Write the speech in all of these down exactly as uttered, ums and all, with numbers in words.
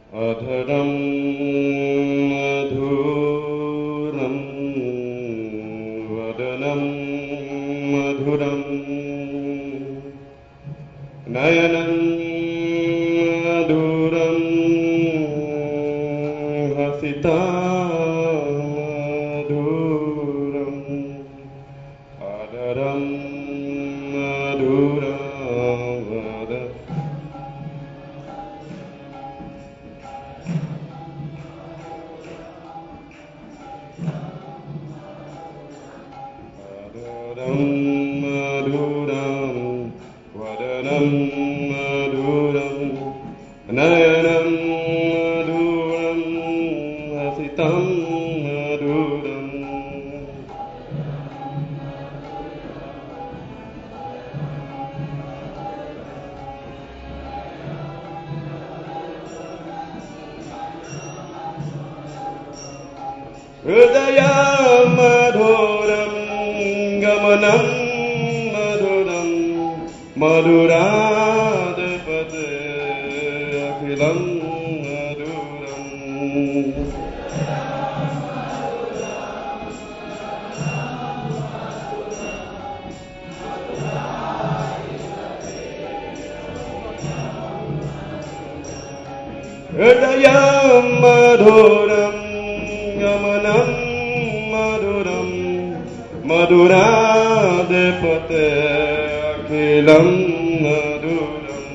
अधरं मधुरं वदनं मधुरं नयनं मधुरं हसिता मधुरम् अधरं मधुरं वद अधरं मधुरं वदनं मधुरं नयनं मधुरं हसितं मधुरम् हृदयं मधुरं गमनं मधुरं मधुराधिपते अखिलं मधुरम् हृदयं मधुरं गमनं मधुरं मधुराधिपते अखिलं मधुरम्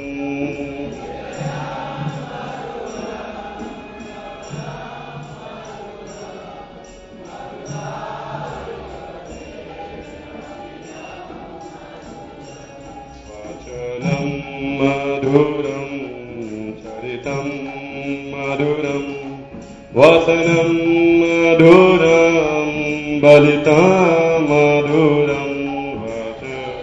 वचनं मधुरं चरितं मधुरं वसनं मधुरं बलिता मधुरं वच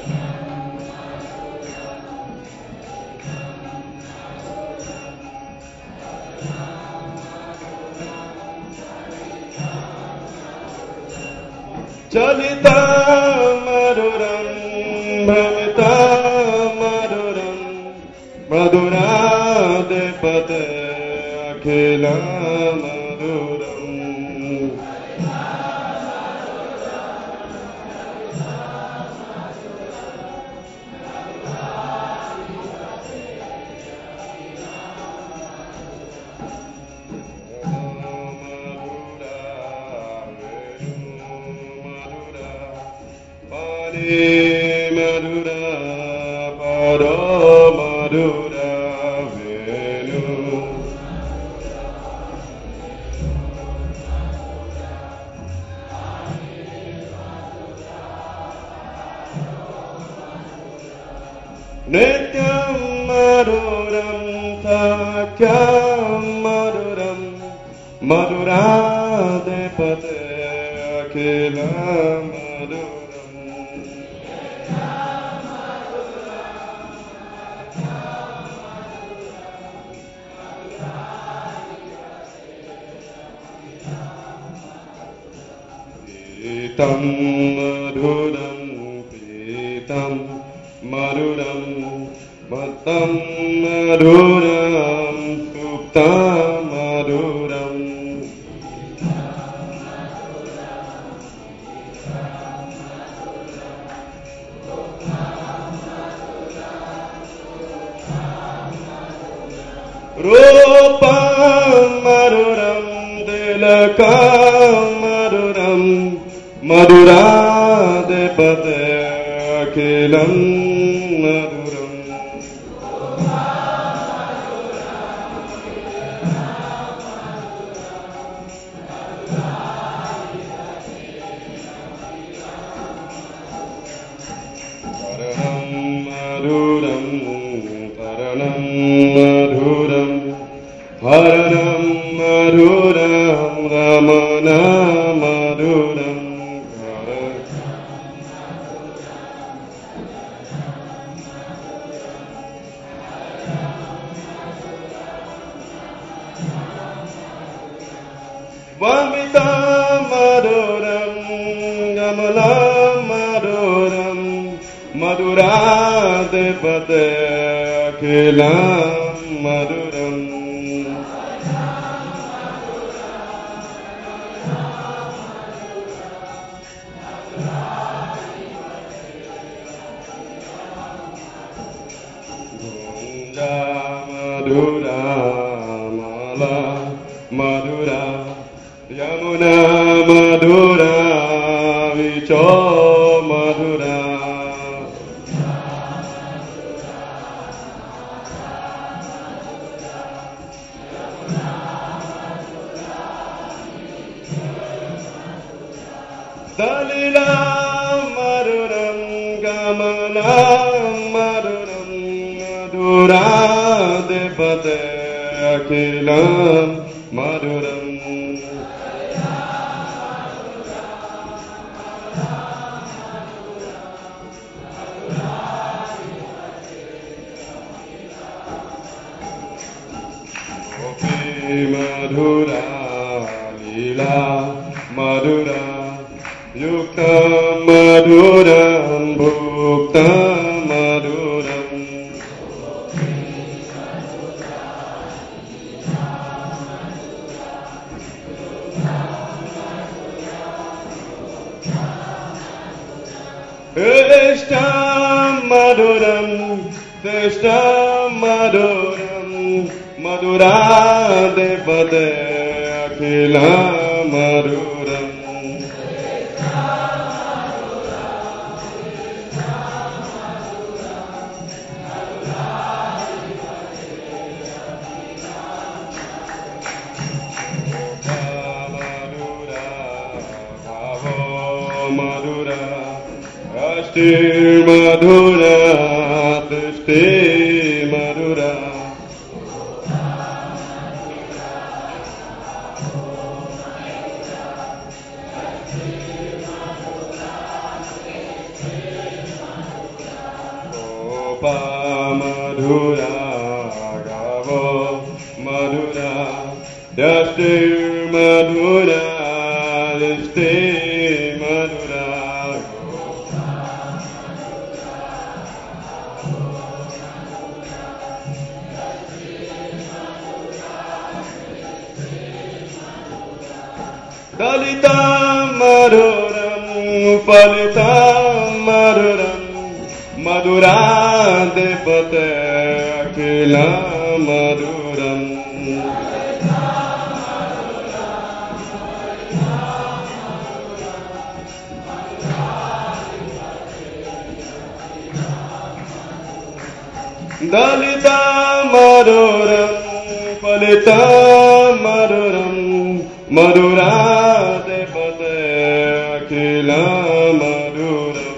चलिता मधुरं भ्रमिता मधुरं मधुराधिपते अखिलं मधुरम् मधुरा परो मधुरा वेणु नित्यं मधुरं सख्यं मधुरं मधुराधिपते अखिलं मधुरम् प्रीतं मधुरं प्रीतं मधुरं मतं मधुरं सुप्तं मधुरम् रूपं मधुरं तिलकं मधुरं मधुराधिपते अखिलं मधुरम् तरणं मधुरं तरणं मधुरं हरणं मधुरं रमणं मधुरम् वमितं मधुरं गमनं मधुरं मधुराधिपते अखिलं मधुरम् Mala Madura Yamuna Madura Vicho Madura Dalila Maduram Gamala Maduram Madura Devate Akilam Maduram Gopi Madhura Lila Madhura Yukta Madhuram Bhukta Madhuram Krishna Madhuram Krishna Madhuram Madhura Devate Akhila Madhuram Madhura Asti Madhura Tishti Madhura Gopa Madhura Gavo Madhura Yasti Madhura Tishti Madhura Dalita Madhuram Palita Madhuram Madhura Devate Akhila Madhuram Dalita Madhuram Palita Madhuram Madhura Devate Akhila Madhuram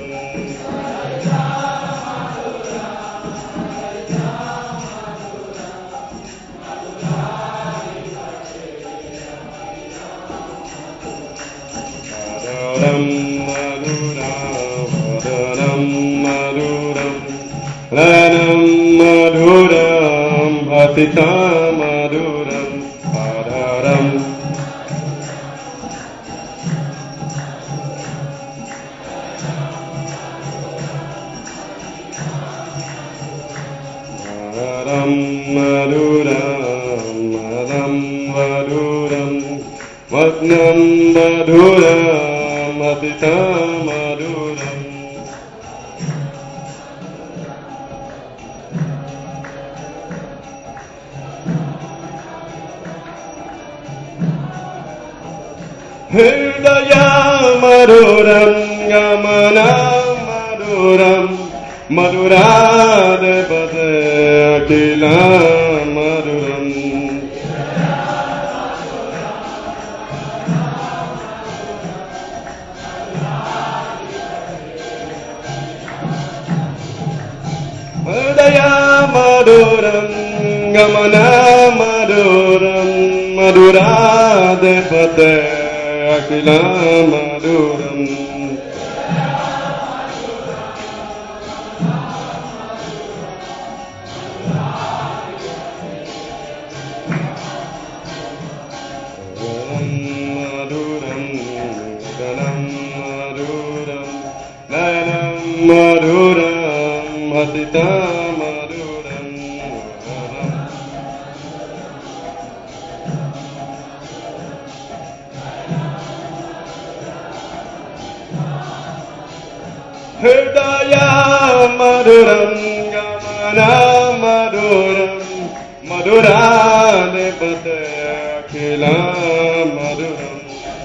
Madhuram Madhuram Madhuram Lanam Madhuram Bhatita Madhuram Madhuram Madhuram Madam Madhuram Vatnam Madhuram Matita Madhuram Hridaya Madhuram Gamana Madhuram Madhura Devate Akhila Madhuram Hridaya Madhuram Gamana Madhuram Madhura Devate Akhila Madhuram Madhuram Bhatita Madhuram Hridaya Madhuram Gamana Madhuram Madhura मधुराधिपते अखिलं मधुरम्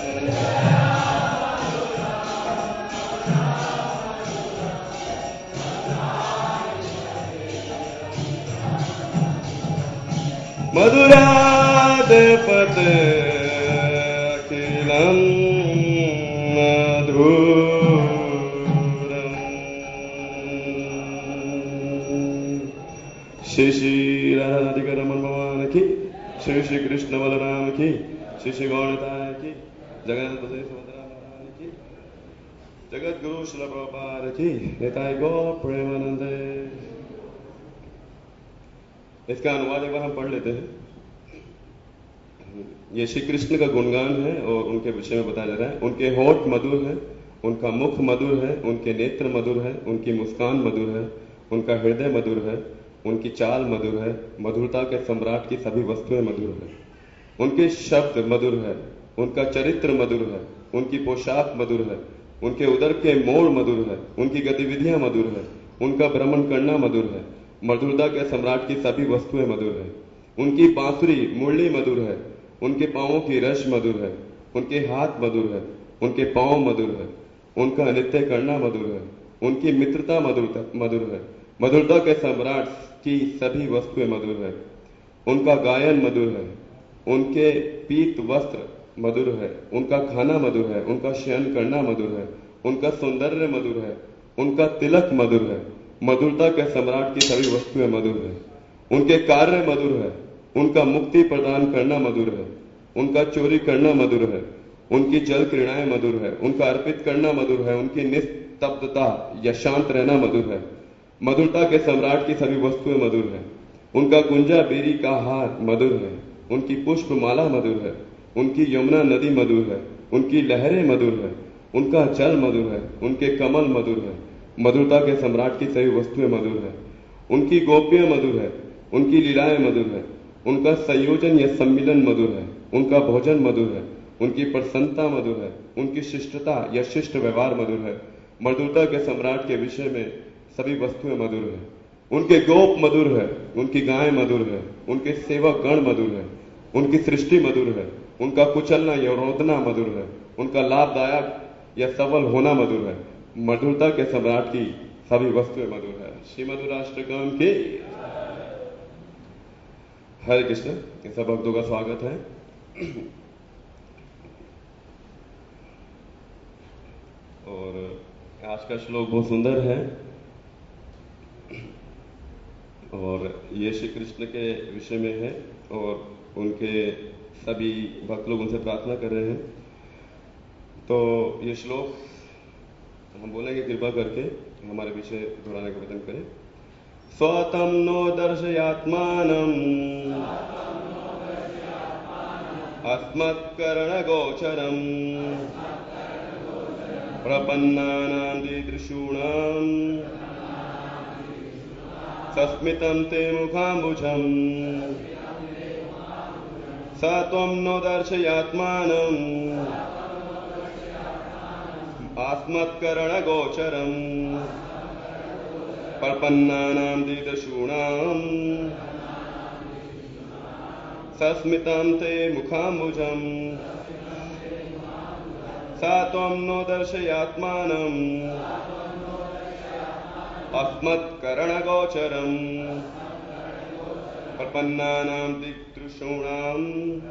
मधुराधिपते अखिलं मधुरम्। श्री श्री राधिका रमन भगवान की, श्री श्री कृष्ण बलराम की, श्री श्री गौरताय की, जगन्नाथ बलदेव सुभद्रा महारानी की, जगत गुरु श्रील प्रभुपाद की, निताय गौर प्रेमानंदे। इसका अनुवाद एक बार हम पढ़ लेते हैं। ये श्री कृष्ण का गुणगान है और उनके विषय में बताया जा रहा है। उनके होठ मधुर है, उनका मुख मधुर है, उनके नेत्र मधुर है, उनकी मुस्कान मधुर है, उनका हृदय मधुर है, उनकी चाल मधुर है, मधुरता के सम्राट की सभी वस्तुएं मधुर है। उनके शब्द मधुर है, उनका चरित्र मधुर है, उनकी पोशाक मधुर है, उनके उदर के मोड़ मधुर है, उनकी गतिविधियां मधुर है, उनका भ्रमण करना मधुर है, मधुरता के सम्राट की सभी वस्तुएं मधुर है। उनकी बांसुरी मुरली मधुर है, उनके पांवों की रस मधुर है, उनके हाथ मधुर है, उनके पांव मधुर है, उनका नृत्य करना मधुर है, उनकी मित्रता मधुर मधुर है, मधुरता के सम्राट की सभी वस्तुएं मधुर है। उनका गायन मधुर है, उनके पीत वस्त्र मधुर है, उनका खाना मधुर है, उनका शयन करना मधुर है, उनका सौंदर्य मधुर है, उनका तिलक मधुर है, मधुरता के सम्राट की सभी वस्तुएं मधुर है। उनके कार्य मधुर है, उनका मुक्ति प्रदान करना मधुर है, उनका चोरी करना मधुर है, उनकी जल क्रीड़ाएं मधुर है, उनका अर्पित करना मधुर है, उनकी निस्तब्धता या शांत रहना मधुर है। मधुरता के सम्राट की सभी वस्तुएं मधुर है। उनका गुंजा बेरी का हार मधुर है, उनकी पुष्प माला मधुर है, उनकी यमुना नदी मधुर है, उनकी लहरें मधुर है, उनका जल मधुर है, उनके कमल मधुर है। मधुरता के सम्राट की सभी वस्तुएं मधुर है। उनकी गोपियां मधुर है, उनकी लीलाएं मधुर है, उनका संयोजन या सम्मिलन मधुर है, उनका भोजन मधुर है, उनकी प्रसन्नता मधुर है, उनकी शिष्टता या शिष्ट व्यवहार मधुर है। मधुरता के सम्राट के विषय में सभी वस्तुएं मधुर है। उनके गोप मधुर है, उनकी गाय मधुर है, उनके सेवक गण मधुर है, उनकी सृष्टि मधुर है, उनका कुचलना या रोदना मधुर है, उनका लाभदायक या सबल होना मधुर है। मधुरता के सम्राट की सभी वस्तुएं मधुर है। श्री मधुर राष्ट्रगान की हरे कृष्ण। सब भक्तों का स्वागत है। और आज का श्लोक बहुत सुंदर है और ये श्री कृष्ण के विषय में है और उनके सभी भक्त लोग उनसे प्रार्थना कर रहे हैं। तो ये श्लोक हम बोलेंगे, कृपा करके हमारे विषय दोहराने का वचन करें। स्वतम नो दर्शयात्मानम् अस्मत्कर्ण गोचरम् प्रपन्नानां दीदृशूणाम् सस्मितं ते मुखाम्बुजम् स त्वं नो दर्शयात्मानम् अस्मत्कर्ण गोचरम् प्रपन्नानां दीदृशूणाम् सस्मितं ते मुखाम्बुजम् स त्वं नो दर्शयात्मानम् अस्मत्करणगोचरम् प्रपन्नानां दीदृशूणाम्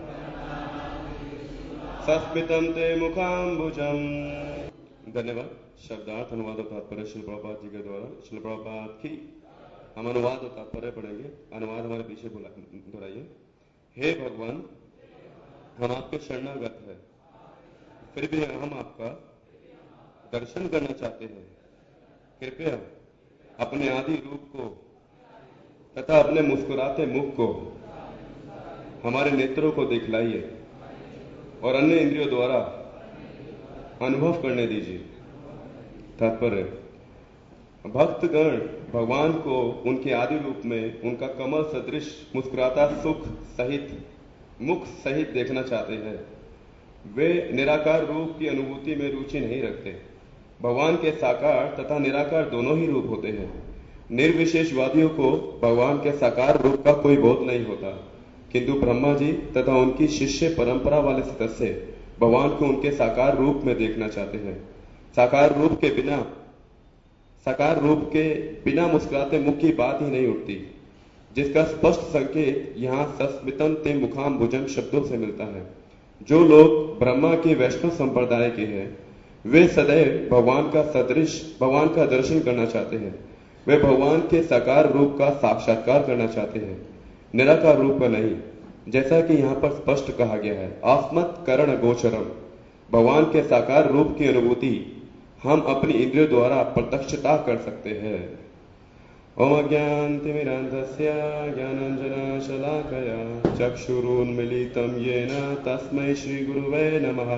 सस्मितं ते मुखाम्बुजम्। धन्यवाद। शब्दार्थ अनुवाद और तात्पर्य श्री प्रभुपाद जी के द्वारा। श्री प्रभुपाद की हम अनुवाद और तात्पर्य पढ़ेंगे। अनुवाद हमारे पीछे दोहराइए। हे भगवान, हम आपके शरणागत हैं, फिर भी हम आपका दर्शन करना चाहते हैं। कृपया अपने आदि रूप को तथा अपने मुस्कुराते मुख को हमारे नेत्रों को दिखलाइए और अन्य इंद्रियों द्वारा अनुभव करने दीजिए। तात्पर्य, भक्तगण भगवान को उनके आदि रूप में उनका कमल सदृश मुस्कुराता सुख सहित मुख सहित देखना चाहते हैं। वे निराकार रूप की अनुभूति में रुचि नहीं रखते। भगवान के साकार तथा निराकार दोनों ही रूप होते हैं। निर्विशेषवादियों को भगवान के साकार रूप का कोई बोध नहीं होता। किंतु ब्रह्मा जी तथा उनकी शिष्य परंपरा वाले सदस्य भगवान को उनके साकार रूप में देखना चाहते हैं। साकार रूप के बिना साकार रूप के बिना मुस्कुराते मुख की बात ही नहीं उठती, जिसका स्पष्ट संकेत यहाँ सस्मितम ते मुखाम भुजम शब्दों से मिलता है। जो लोग ब्रह्मा के वैष्णव संप्रदाय के हैं वे सदैव भगवान का सदृश भगवान का दर्शन करना चाहते हैं। वे भगवान के साकार रूप का साक्षात्कार करना चाहते हैं, निराकार रूप का नहीं, जैसा कि यहाँ पर स्पष्ट कहा गया है। आस्मत् करण गोचरम, भगवान के साकार रूप की अनुभूति हम अपनी इंद्रियों द्वारा प्रत्यक्षता कर सकते हैं। ओम अज्ञानतिमिरान्धस्य ज्ञानाञ्जनशलाकया चक्षुरुन्मीलितं येन तस्मै श्रीगुरुवे नमः।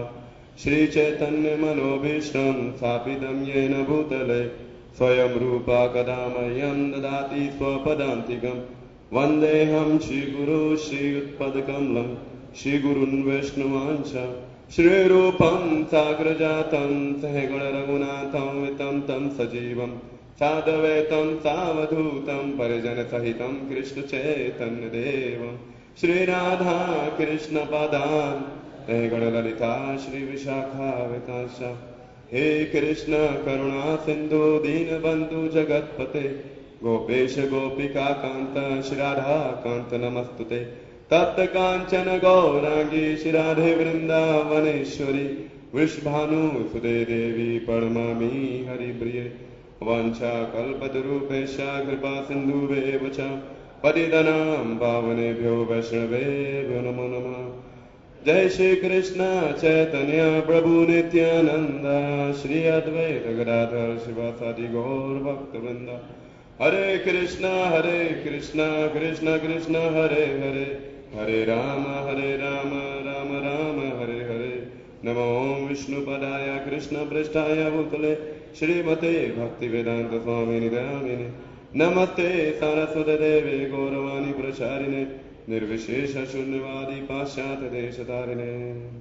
श्रीचैतन्यमनोभीष्टं स्थापितं येन भूतले स्वयं रूपा कदा मह्यं ददाति स्वपदान्तिकम्। वन्देऽहं श्रीगुरु श्रीयुत्पदकमलं श्रीगुरुन् वैष्णवांश्च श्रीरूपं साग्रजातं सहगणरघुनाथं वितं तं सजीवं साद्वैतं सावधूतं परिजनसहितं कृष्णचैतन्यदेवं श्रीराधा कृष्णपादान् सहगणललिता श्रीविशाखान्वितांश्च। हे कृष्ण करुणा सिन्धु दीनबन्धु जगत्पते गोपेश गोपिका कांत श्रीराधा कांत नमस्तुते। तप्त कांचन गौरांगी श्रीराधे वृंदावनेश्वरी वृषभानु सुदे देवी प्रणमामि हरिप्रिये। वांछा कल्पतरुभ्यश्च कृपा सिन्धुभ्येव च पतितानां पावनेभ्यो वैष्णवेभ्यो नमो नमः। जय श्री कृष्ण चैतन्य प्रभु नित्यानंद श्री अद्वैत गदाधर शिवासादि गौर भक्तवृंद। हरे कृष्णा हरे कृष्णा कृष्णा कृष्णा हरे हरे हरे राम हरे राम राम राम हरे हरे। नमो विष्णुपदाय कृष्ण पृष्ठाय भूतले श्रीमते भक्तिवेदांत स्वामिनि दयामिने। नमस्ते सारस्वती देवे गौरवाणी प्रचारिणे निर्विशेष शून्यवादी पाश्चात्य देशतारिणे।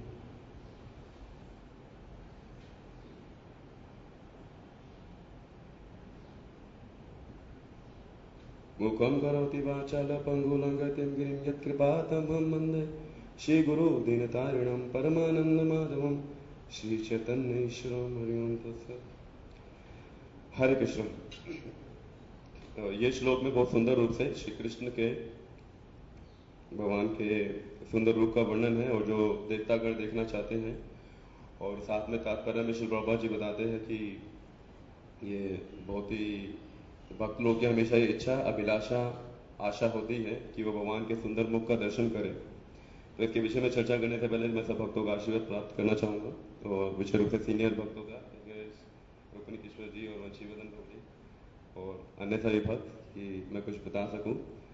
मुखं करोति वाचाल पंगुलंघयति गिरिं यत्कृपातमहं वन्दे श्रीगुरु दीनतारिणं परमानंदमाधवं श्रीचैतन्येश्वरं हरि ओम तत्सत्। हरे कृष्ण। ये श्लोक में बहुत सुंदर रूप से श्री कृष्ण के भगवान के सुंदर रूप का वर्णन है, और जो देखता कर देखना चाहते हैं, और साथ में तात्पर्य में श्री प्रभुपाद जी बताते हैं कि ये बहुत ही भक्त लोग की हमेशा ये इच्छा अभिलाषा आशा होती है कि वो भगवान के सुंदर मुख का दर्शन करें। तो इसके विषय में चर्चा करने से पहले मैं सब भक्तों का आशीर्वाद प्राप्त करना चाहूँगा, और विशेष रूप से सीनियर भक्तों का रुक्मिणी किशोर जी और वंशीवर्धन प्रभु जी और अन्य सभी भक्त कि मैं कुछ बता सकूँ।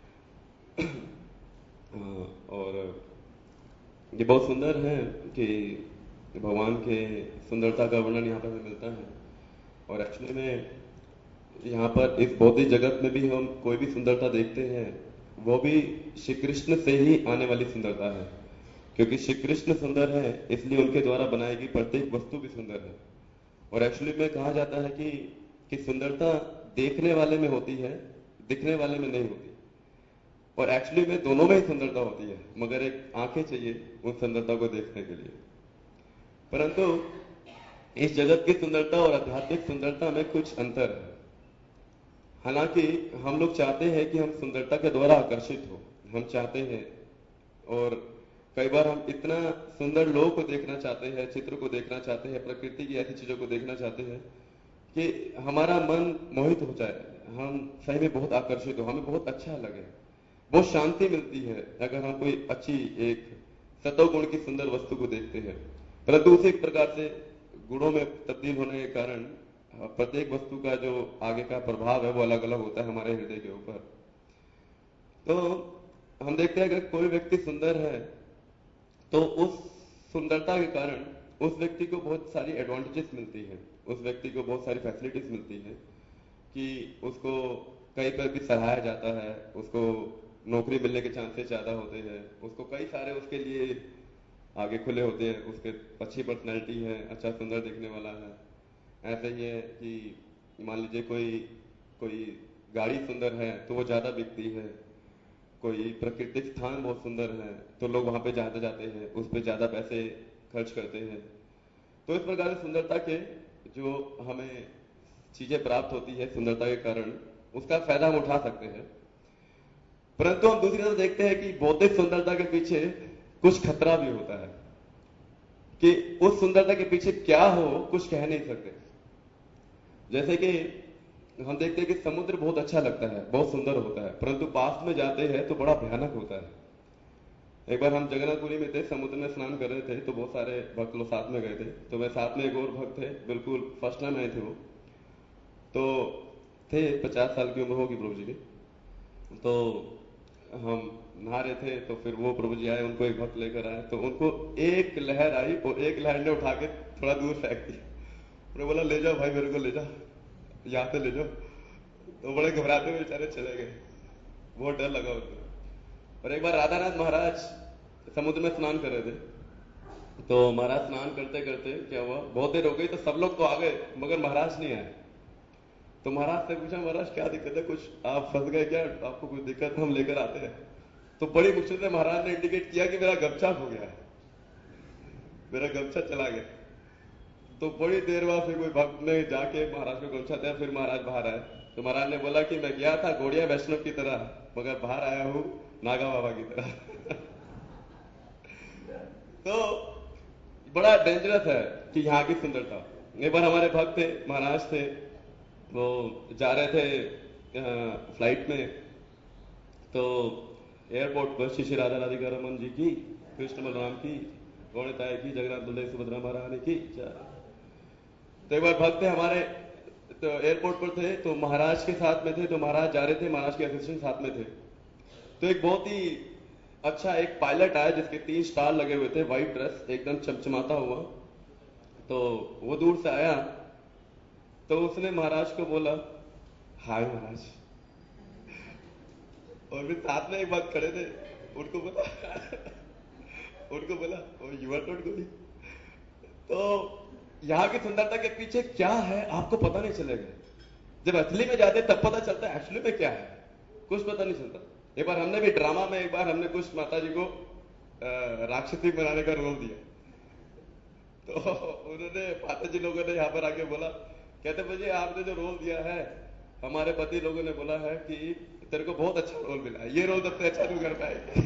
और ये बहुत सुंदर है कि भगवान के सुंदरता का वर्णन यहाँ पर हमें मिलता है, और एक्चुअली में यहाँ पर इस भौतिक जगत में भी हम कोई भी सुंदरता देखते हैं वो भी श्री कृष्ण से ही आने वाली सुंदरता है, क्योंकि श्री कृष्ण सुंदर है इसलिए उनके द्वारा बनाई गई प्रत्येक वस्तु भी सुंदर है। और एक्चुअली में कहा जाता है कि कि सुंदरता देखने वाले में होती है, दिखने वाले में नहीं होती, और एक्चुअली में दोनों में ही सुंदरता होती है, मगर एक आंखें चाहिए उस सुंदरता को देखने के लिए। परंतु इस जगत की सुंदरता और आध्यात्मिक सुंदरता में कुछ अंतर है। हालांकि हम लोग चाहते हैं कि हम सुंदरता के द्वारा आकर्षित हो, हम चाहते हैं, और कई बार हम इतना सुंदर लोगों को देखना चाहते हैं, चित्र को देखना चाहते हैं, प्रकृति की ऐसी चीजों को देखना चाहते हैं कि हमारा मन मोहित हो जाए, हम सही में बहुत आकर्षित हो, हमें बहुत अच्छा लगे, बहुत शांति मिलती है अगर हम कोई अच्छी एक सतोगुण की सुंदर वस्तु को देखते हैं। परंतु उसी प्रकार से गुणों में तब्दील होने के कारण प्रत्येक वस्तु का जो आगे का प्रभाव है वो अलग अलग होता है हमारे हृदय के ऊपर। तो हम देखते हैं अगर कोई व्यक्ति सुंदर है तो उस सुंदरता के कारण उस व्यक्ति को बहुत सारी एडवांटेजेस मिलती है, उस व्यक्ति को बहुत सारी फैसिलिटीज मिलती है कि उसको कहीं पर भी सराहाया जाता है, उसको नौकरी मिलने के चांसेस ज्यादा होते हैं, उसको कई सारे उसके लिए आगे खुले होते हैं, उसके अच्छी पर्सनैलिटी है, अच्छा सुंदर दिखने वाला है। ऐसा ही है कि मान लीजिए कोई कोई गाड़ी सुंदर है तो वो ज्यादा बिकती है, कोई प्राकृतिक स्थान बहुत सुंदर है तो लोग वहां पे जाते जाते हैं, उस पर ज्यादा पैसे खर्च करते हैं। तो इस प्रकार से सुंदरता के जो हमें चीजें प्राप्त होती है सुंदरता के कारण, उसका फायदा हम उठा सकते हैं। परंतु हम दूसरी तरफ देखते हैं कि भौतिक सुंदरता के पीछे कुछ खतरा भी होता है, कि उस सुंदरता के पीछे क्या हो कुछ कह नहीं सकते। जैसे कि हम देखते हैं कि समुद्र बहुत अच्छा लगता है, बहुत सुंदर होता है, परंतु पास में जाते हैं तो बड़ा भयानक होता है। एक बार हम जगन्नाथपुरी में थे, समुद्र में स्नान कर रहे थे, तो बहुत सारे भक्त लोग साथ में गए थे। तो मैं साथ में एक और भक्त थे, बिल्कुल फर्स्ट टाइम आए थे वो, तो थे पचास साल की उम्र होगी प्रभु जी की। तो हम नहा रहे थे, तो फिर वो प्रभु जी आए, उनको एक भक्त लेकर आए, तो उनको एक लहर आई और एक लहर ने उठा के थोड़ा दूर फेंक दिया। उन्होंने बोला ले जाओ भाई, मेरे को ले जाओ, यहाँ से ले जाओ। तो बड़े घबराते हुए बेचारे चले गए, बहुत डर लगा उनको। और एक बार राधानाथ महाराज समुद्र में स्नान कर रहे थे, तो महाराज स्नान करते करते क्या हुआ, बहुत देर हो गई, तो सब लोग तो आ गए मगर महाराज नहीं आए। तो महाराज से पूछा, महाराज क्या दिक्कत है, कुछ आप फंस गए क्या, आपको कुछ दिक्कत, हम लेकर आते हैं। तो बड़ी मुश्किल से महाराज ने इंडिकेट किया कि मेरा गमछा हो गया है, मेरा गमछा चला गया। तो बड़ी देर बाद फिर कोई भक्त ने जाके महाराज को गमछा दिया, फिर महाराज बाहर आए। तो महाराज ने बोला कि मैं गया था गौड़िया वैष्णव की तरह, मगर बाहर आया हूं नागा बाबा की तरह। तो बड़ा डेंजरस है कि यहाँ की सुंदरता। एक बार हमारे भक्त थे, महाराज थे, वो जा रहे थे फ्लाइट में, तो एयरपोर्ट पर श्री श्री राधा राधिका रमन जी की, कृष्ण बलराम की, गौड़ताय की, जगन्नाथ बलदेव सुभद्रा महारानी की। तो एक बार भक्त थे हमारे, तो एयरपोर्ट पर थे, तो महाराज के साथ में थे, तो महाराज जा रहे थे, महाराज के असिस्टेंट साथ में थे। तो एक बहुत ही अच्छा एक पायलट आया जिसके तीन स्टार लगे हुए थे, व्हाइट ड्रेस एकदम चमचमाता हुआ। तो वो दूर से आया, तो उसने महाराज को बोला हाय महाराज, और फिर साथ में एक बात खड़े थे, उनको बोला उनको बोला यू आर नॉट गोइंग। तो यहाँ की सुंदरता के पीछे क्या है आपको पता नहीं चलेगा, जब असली में जाते तब पता चलता है असली में क्या है, कुछ पता नहीं चलता। एक बार हमने भी ड्रामा में, एक बार हमने कुछ माता जी को राक्षसी बनाने का रोल दिया, तो उन्होंने माता जी लोगों ने यहाँ पर आके बोला, कहते मुझे आपने जो रोल दिया है, हमारे पति लोगों ने बोला है कि तेरे को बहुत अच्छा रोल मिला है, ये रोल तब से अच्छा नहीं कर पाएगी।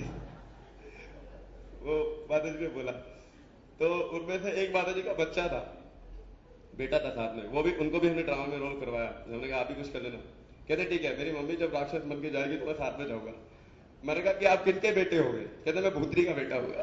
वो माता जी ने बोला। तो उनमें से एक माता जी का बच्चा था, बेटा था साथ में, वो भी, उनको भी हमने ड्रामा में रोल करवाया। हमने कहा आप भी कुछ कर लेना। कहते ठीक है, मेरी मम्मी जब राक्षस बन के जाएगी तो मैं साथ में जाऊंगा। मैंने कहा कि आप किनके बेटे हो गए? कहते मैं भूतरी का बेटा होगा।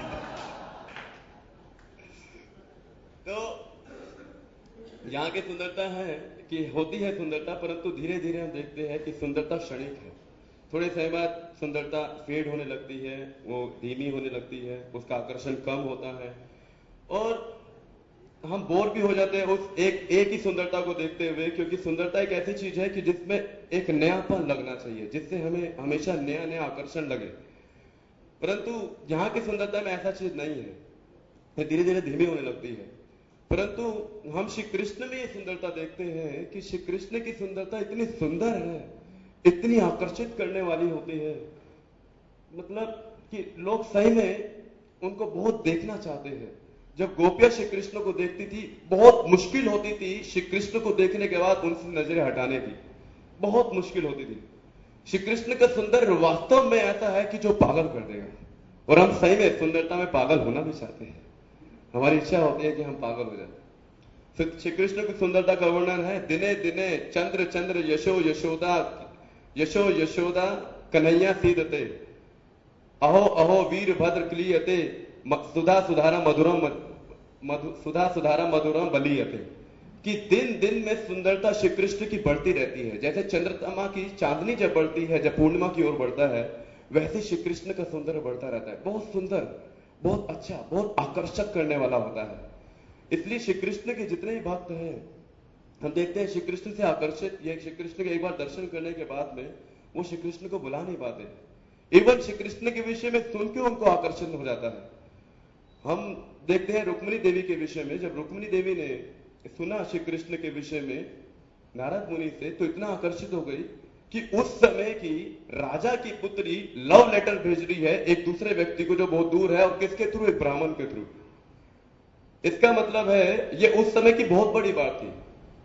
तो यहाँ की सुंदरता है कि होती है सुंदरता, परंतु धीरे धीरे हम देखते हैं कि सुंदरता क्षणिक है। थोड़े समय बाद सुंदरता फेड होने लगती है, वो धीमी होने लगती है, उसका आकर्षण कम होता है और हम बोर भी हो जाते हैं उस एक एक ही सुंदरता को देखते हुए, क्योंकि सुंदरता एक ऐसी चीज है कि जिसमें एक नयापन लगना चाहिए, जिससे हमें हमेशा नया नया आकर्षण लगे। परंतु यहाँ की सुंदरता में ऐसा चीज नहीं है, धीरे धीरे धीमी होने लगती है। परंतु हम श्री कृष्ण में ये सुंदरता देखते हैं कि श्री कृष्ण की सुंदरता इतनी सुंदर है, इतनी आकर्षित करने वाली होती है, मतलब कि लोग सही में उनको बहुत देखना चाहते हैं। जब गोपियां श्री कृष्ण को देखती थी, बहुत मुश्किल होती थी श्री कृष्ण को देखने के बाद उनसे नजरें हटाने की, बहुत मुश्किल होती थी। श्री कृष्ण का सुंदर वास्तव में ऐसा है कि जो पागल कर देगा, और हम सही में सुंदरता में पागल होना भी चाहते हैं। हमारी इच्छा होती है कि हम पागल हो जाए। श्री कृष्ण की सुंदरता का वर्णन है, दिने दिने चंद्र चंद्र यशो यशोदा यशो यशोदा कन्हैया सीदते, अहो अहो वीर भद्र क्लियते, सुधा सुधारा मधुरम मधु, सुधा सुधारा मधुरम बलियते, कि दिन दिन में सुंदरता श्री कृष्ण की बढ़ती रहती है। जैसे चंद्रमा की चांदनी जब बढ़ती है, जब पूर्णिमा की ओर बढ़ता है, वैसे श्री कृष्ण का सौंदर्य बढ़ता रहता है। बहुत सुंदर, बहुत अच्छा, बहुत आकर्षक करने वाला होता है। इसलिए श्री कृष्ण के जितने भी भक्त हैं, हम देखते हैं श्री कृष्ण से आकर्षित, ये श्री कृष्ण के एक बार दर्शन करने के बाद में वो श्री कृष्ण को बुला नहीं पाते। इवन श्री कृष्ण के विषय में सुन के उनको आकर्षण हो जाता है। हम देखते हैं रुक्मिणी देवी के विषय में, जब रुक्मिणी देवी ने सुना श्री कृष्ण के विषय में नारद मुनि से, तो इतना आकर्षित हो गई कि उस समय की राजा की पुत्री लव लेटर भेज रही है एक दूसरे व्यक्ति को जो बहुत दूर है, और किसके थ्रू? एक ब्राह्मण के थ्रू। इसका मतलब है ये उस समय की बहुत बड़ी बात थी।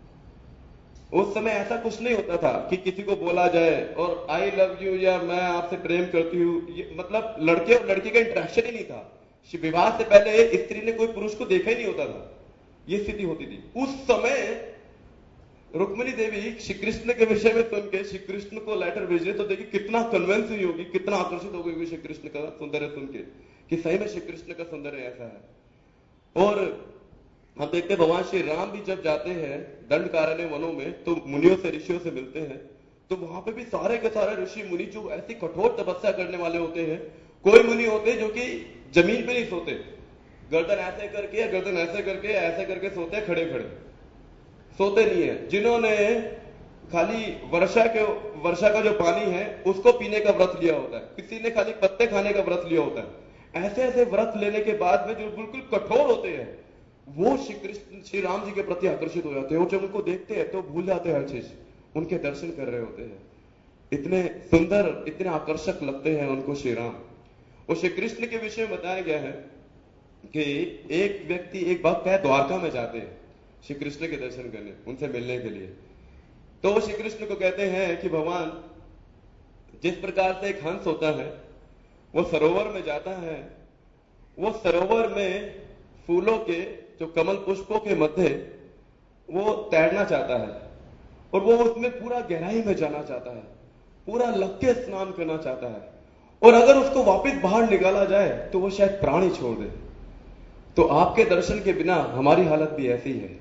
उस समय ऐसा कुछ नहीं होता था कि किसी को बोला जाए और आई लव यू या मैं आपसे प्रेम करती हूं, मतलब लड़के और लड़की का इंटरेक्शन ही नहीं था। विवाह से पहले स्त्री ने कोई पुरुष को देखा ही नहीं होता था, यह स्थिति होती थी उस समय। रुक्मिणी देवी श्री कृष्ण के विषय में सुन के श्री कृष्ण को लेटर भेजे, तो देखिए कितना कन्विंस हुई होगी, कितना आकर्षित हो गई होगी श्री कृष्ण का सौंदर्य सुन के, कि सही में श्री कृष्ण का सौंदर्य ऐसा है। और हम देखते हैं भगवान श्री राम भी जब जाते हैं दंडकारण्य वनों में, तो मुनियों से ऋषियों से मिलते हैं, तो वहां पे भी सारे के सारे ऋषि मुनि जो ऐसी कठोर तपस्या करने वाले होते हैं। कोई मुनि होते हैं जो कि जमीन पे नहीं सोते, गर्दन ऐसे करके या गर्दन ऐसे करके ऐसे करके सोते हैं, खड़े खड़े सोते नहीं है। जिन्होंने खाली वर्षा के वर्षा का जो पानी है उसको पीने का व्रत लिया होता है, किसी ने खाली पत्ते खाने का व्रत लिया होता है। ऐसे ऐसे व्रत लेने के बाद में जो बिल्कुल कठोर होते हैं, वो श्री कृष्ण श्री राम जी के प्रति आकर्षित हो जाते हैं। और जब उनको देखते हैं तो भूल जाते हैं हर चीज, उनके दर्शन कर रहे होते हैं। इतने सुंदर, इतने आकर्षक लगते हैं उनको श्री राम। और श्री कृष्ण के विषय में बताया गया है कि एक व्यक्ति, एक भक्त है, द्वारका में जाते हैं श्री कृष्ण के दर्शन करने, उनसे मिलने के लिए। तो वो श्री कृष्ण को कहते हैं कि भगवान, जिस प्रकार से एक हंस होता है वो सरोवर में जाता है, वो सरोवर में फूलों के, जो कमल पुष्पों के मध्य वो तैरना चाहता है, और वो उसमें पूरा गहराई में जाना चाहता है, पूरा लग के स्नान करना चाहता है, और अगर उसको वापस बाहर निकाला जाए तो वो शायद प्राण ही छोड़ दे। तो आपके दर्शन के बिना हमारी हालत भी ऐसी है।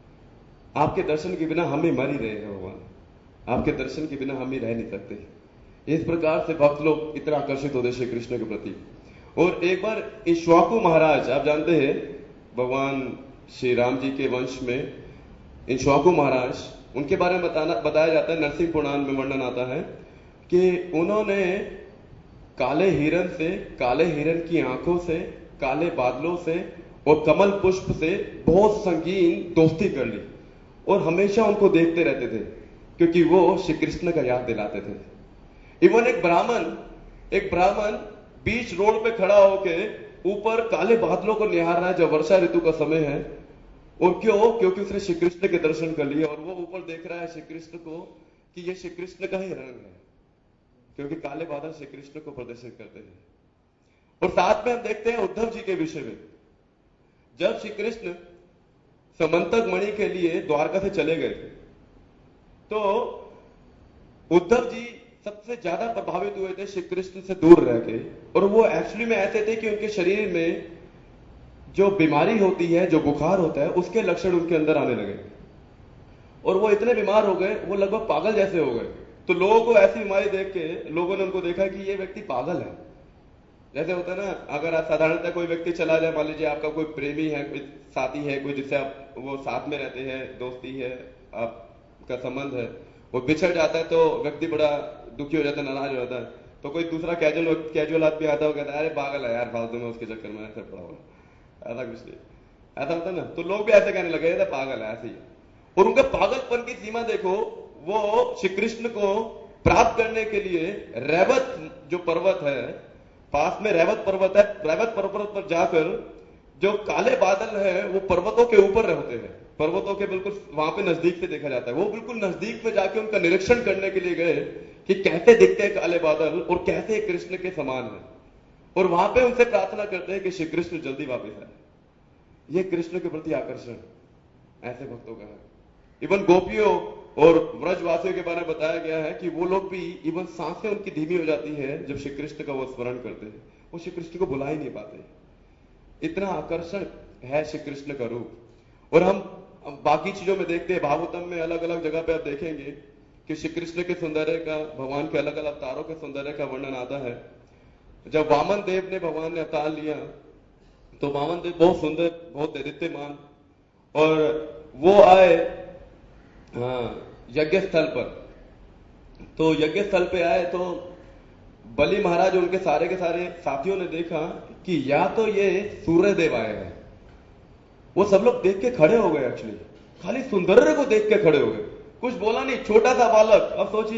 आपके दर्शन के बिना हम ही मर ही रहे हैं भगवान, आपके दर्शन के बिना हम ही रह नहीं सकते। इस प्रकार से भक्त लोग इतना आकर्षित होते श्री कृष्ण के प्रति। और एक बार इक्ष्वाकु महाराज, आप जानते हैं भगवान श्री राम जी के वंश में इक्ष्वाकु महाराज, उनके बारे में बताना बताया जाता है, नरसिंह पुराण में वर्णन आता है कि उन्होंने काले हिरण से, काले हिरण की आंखों से, काले बादलों से और कमल पुष्प से बहुत संगीन दोस्ती कर ली, और हमेशा उनको देखते रहते थे क्योंकि वो श्री कृष्ण का याद दिलाते थे। इवन एक ब्राह्मण एक ब्राह्मण बीच रोड पे खड़ा होके ऊपर काले बादलों को निहार रहा है जब वर्षा ऋतु का समय है। और क्यों? क्योंकि उसने श्री कृष्ण के दर्शन कर लिए, और वो ऊपर देख रहा है श्री कृष्ण को कि ये श्री कृष्ण का ही रंग है, क्योंकि काले बादल श्री कृष्ण को प्रदर्शित करते हैं। और साथ में हम देखते हैं उद्धव जी के विषय में, जब श्री कृष्ण समंतक मणि के लिए द्वारका से चले गए थे, तो उद्धव जी सबसे ज्यादा प्रभावित हुए थे श्री कृष्ण से दूर रह के। और वो एक्चुअली में ऐसे थे कि उनके शरीर में जो बीमारी होती है, जो बुखार होता है, उसके लक्षण उनके अंदर आने लगे, और वो इतने बीमार हो गए, वो लगभग पागल जैसे हो गए। तो लोगों को ऐसी बीमारी देख के लोगों ने उनको देखा कि ये व्यक्ति पागल है। जैसे होता है ना, अगर आप साधारणतः कोई व्यक्ति चला जाए, मान लीजिए आपका कोई प्रेमी है, कोई साथी है, कोई जिससे आप वो साथ में रहते हैं, दोस्ती है, आपका संबंध है, वो बिछड़ जाता है तो व्यक्ति बड़ा दुखी हो जाता है, नाराज हो जाता है। तो कोई दूसरा कैजुअल कैजुअल आदमी आता है, वो कहता है अरे पागल है यार, फालतू में उसके चक्कर में ऐसे पड़ा हुआ, ऐसा कुछ नहीं, ऐसा होता है ना। तो लोग भी ऐसे कहने लगे था पागल है, ऐसे ही। और उनका पागलपन की सीमा देखो, वो श्री कृष्ण को प्राप्त करने के लिए रैवत जो पर्वत है, पास में रैवत पर्वत है, रैवत पर्वत पर जाकर जो काले बादल है वो पर्वतों के ऊपर रहते हैं, पर्वतों के बिल्कुल वहां पे नजदीक से देखा जाता है। वो बिल्कुल नजदीक में जाके उनका निरीक्षण करने के लिए गए कि कैसे दिखते हैं काले बादल और कैसे कृष्ण के समान है, और वहां पे उनसे प्रार्थना करते हैं कि श्री कृष्ण जल्दी वापस आए। ये कृष्ण के प्रति आकर्षण ऐसे भक्तों का है। इवन गोपियों और व्रजवासियों के बारे में बताया गया है कि वो लोग भी, इवन सांसें उनकी धीमी हो जाती है जब श्री कृष्ण का वो स्मरण करते हैं, वो श्री कृष्ण को बुला ही नहीं पाते। इतना आकर्षण है श्री कृष्ण का रूप। और हम बाकी चीजों में देखते हैं, भागवतम में अलग अलग जगह पे आप देखेंगे कि श्री कृष्ण के सौंदर्य का, भगवान के अलग अलग अवतारों के सौंदर्य का वर्णन आता है। जब वामन देव ने भगवान ने अवतार लिया तो वामन देव बहुत सुंदर, बहुत दैदित्यमान, और वो आए हाँ यज्ञ स्थल पर। तो यज्ञ स्थल पे आए तो बलि महाराज, उनके सारे के सारे साथियों ने देखा कि या तो ये सूर्य देव आए हैं। वो सब लोग देख के खड़े हो गए, एक्चुअली खाली सुंदर्य को देख के खड़े हो गए, कुछ बोला नहीं। छोटा सा बालक, अब सोचिए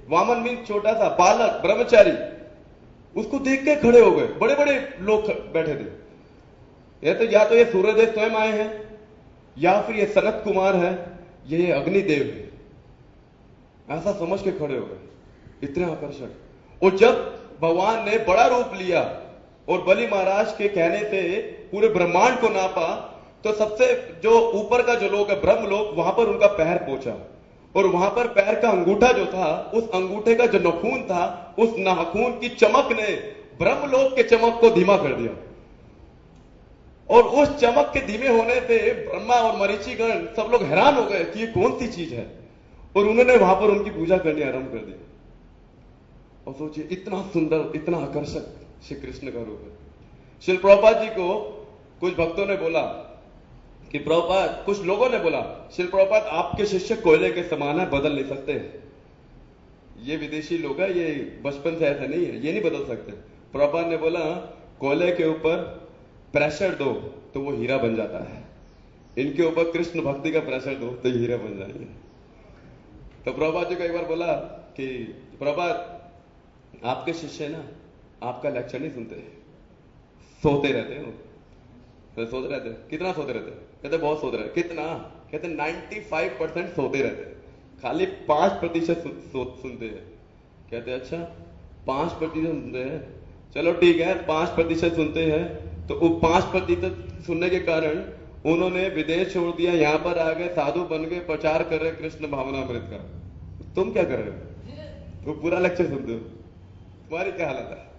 वामन मीन छोटा सा बालक ब्रह्मचारी, उसको देख के खड़े हो गए। बड़े बड़े लोग बैठे थे। या तो या तो ये सूर्यदेव स्वयं आए हैं, या फिर ये सनत कुमार है, ये अग्निदेव है, ऐसा समझ के खड़े हो गए। इतने आकर्षक। और जब भगवान ने बड़ा रूप लिया और बलि महाराज के कहने से पूरे ब्रह्मांड को नापा, तो सबसे जो ऊपर का जो लोग है ब्रह्म लोग, वहां पर उनका पैर पहुंचा, और वहां पर पैर का अंगूठा जो था, उस अंगूठे का जो नाखून था, उस नाखून की चमक ने ब्रह्मलोक के चमक को धीमा कर दिया। और उस चमक के धीमे होने से ब्रह्मा और मरीचिगण सब लोग हैरान हो गए कि ये कौन सी चीज है, और उन्होंने वहां पर उनकी पूजा करनी आरंभ कर दी। और सोचिए, इतना सुंदर, इतना आकर्षक श्री कृष्ण का रूप है। श्रील प्रभुपाद जी को कुछ भक्तों ने बोला कि प्रभुपाद, कुछ लोगों ने बोला, श्रील प्रभुपाद आपके शिष्य कोयले के समान है, बदल नहीं सकते। ये विदेशी लोग है, ये बचपन से ऐसा नहीं है, ये नहीं बदल सकते। प्रभुपाद ने बोला, कोयले के ऊपर प्रेशर दो तो वो हीरा बन जाता है, इनके ऊपर कृष्ण भक्ति का प्रेशर दो तो ये हीरा बन जाएंगे। तो प्रभुपाद जी को एक बार बोला कि प्रभुपाद, आपके शिष्य ना आपका लेक्चर नहीं सुनते, सोते रहते हो। तो सोते रहते, कितना सोते रहते? कहते बहुत सोते रहते। कितना? कहते नाइन्टी फाइव परसेंट सोते रहते, खाली पांच प्रतिशत सुनते हैं। कहते अच्छा, पांच प्रतिशत सुनते हैं, चलो ठीक है, पांच प्रतिशत सुनते हैं। तो वो पांच प्रतिशत सुनने के कारण उन्होंने विदेश छोड़ दिया, यहां पर आ गए, साधु बन गए, प्रचार कर रहे कृष्ण भावनामृत का। तुम क्या कर रहे हो? वो पूरा लेक्चर सुनते हो, तुम्हारी क्या हालत है?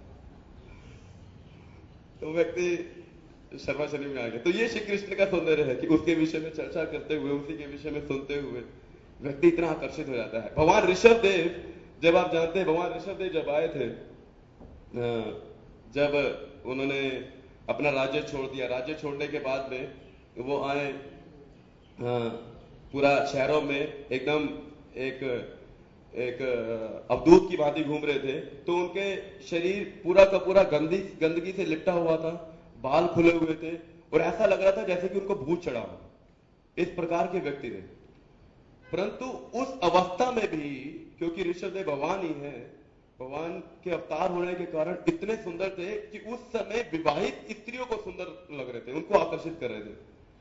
तो व्यक्ति शर्माशनी में आ गया। तो ये श्री कृष्ण का सौंदर्य है कि उसके विषय में चर्चा करते हुए, उसी के विषय में सुनते हुए व्यक्ति इतना आकर्षित हो जाता है। भगवान ऋषभ देव, जब आप जानते हैं, भगवान ऋषभ देव जब आए थे, जब उन्होंने अपना राज्य छोड़ दिया, राज्य छोड़ने के बाद में वो आए, पूरा शहरों में एकदम एक एक अवधूत की भांति घूम रहे थे। तो उनके शरीर पूरा का पूरा गंदी गंदगी से लिपटा हुआ था, बाल खुले हुए थे, और ऐसा लग रहा था जैसे कि उनको भूत चढ़ा हो। इस प्रकार के व्यक्ति थे। परंतु उस अवस्था में भी, क्योंकि ऋषभदेव भगवान ही है, भगवान के अवतार होने के कारण इतने सुंदर थे कि उस समय विवाहित स्त्रियों को सुंदर लग रहे थे, उनको आकर्षित कर रहे थे।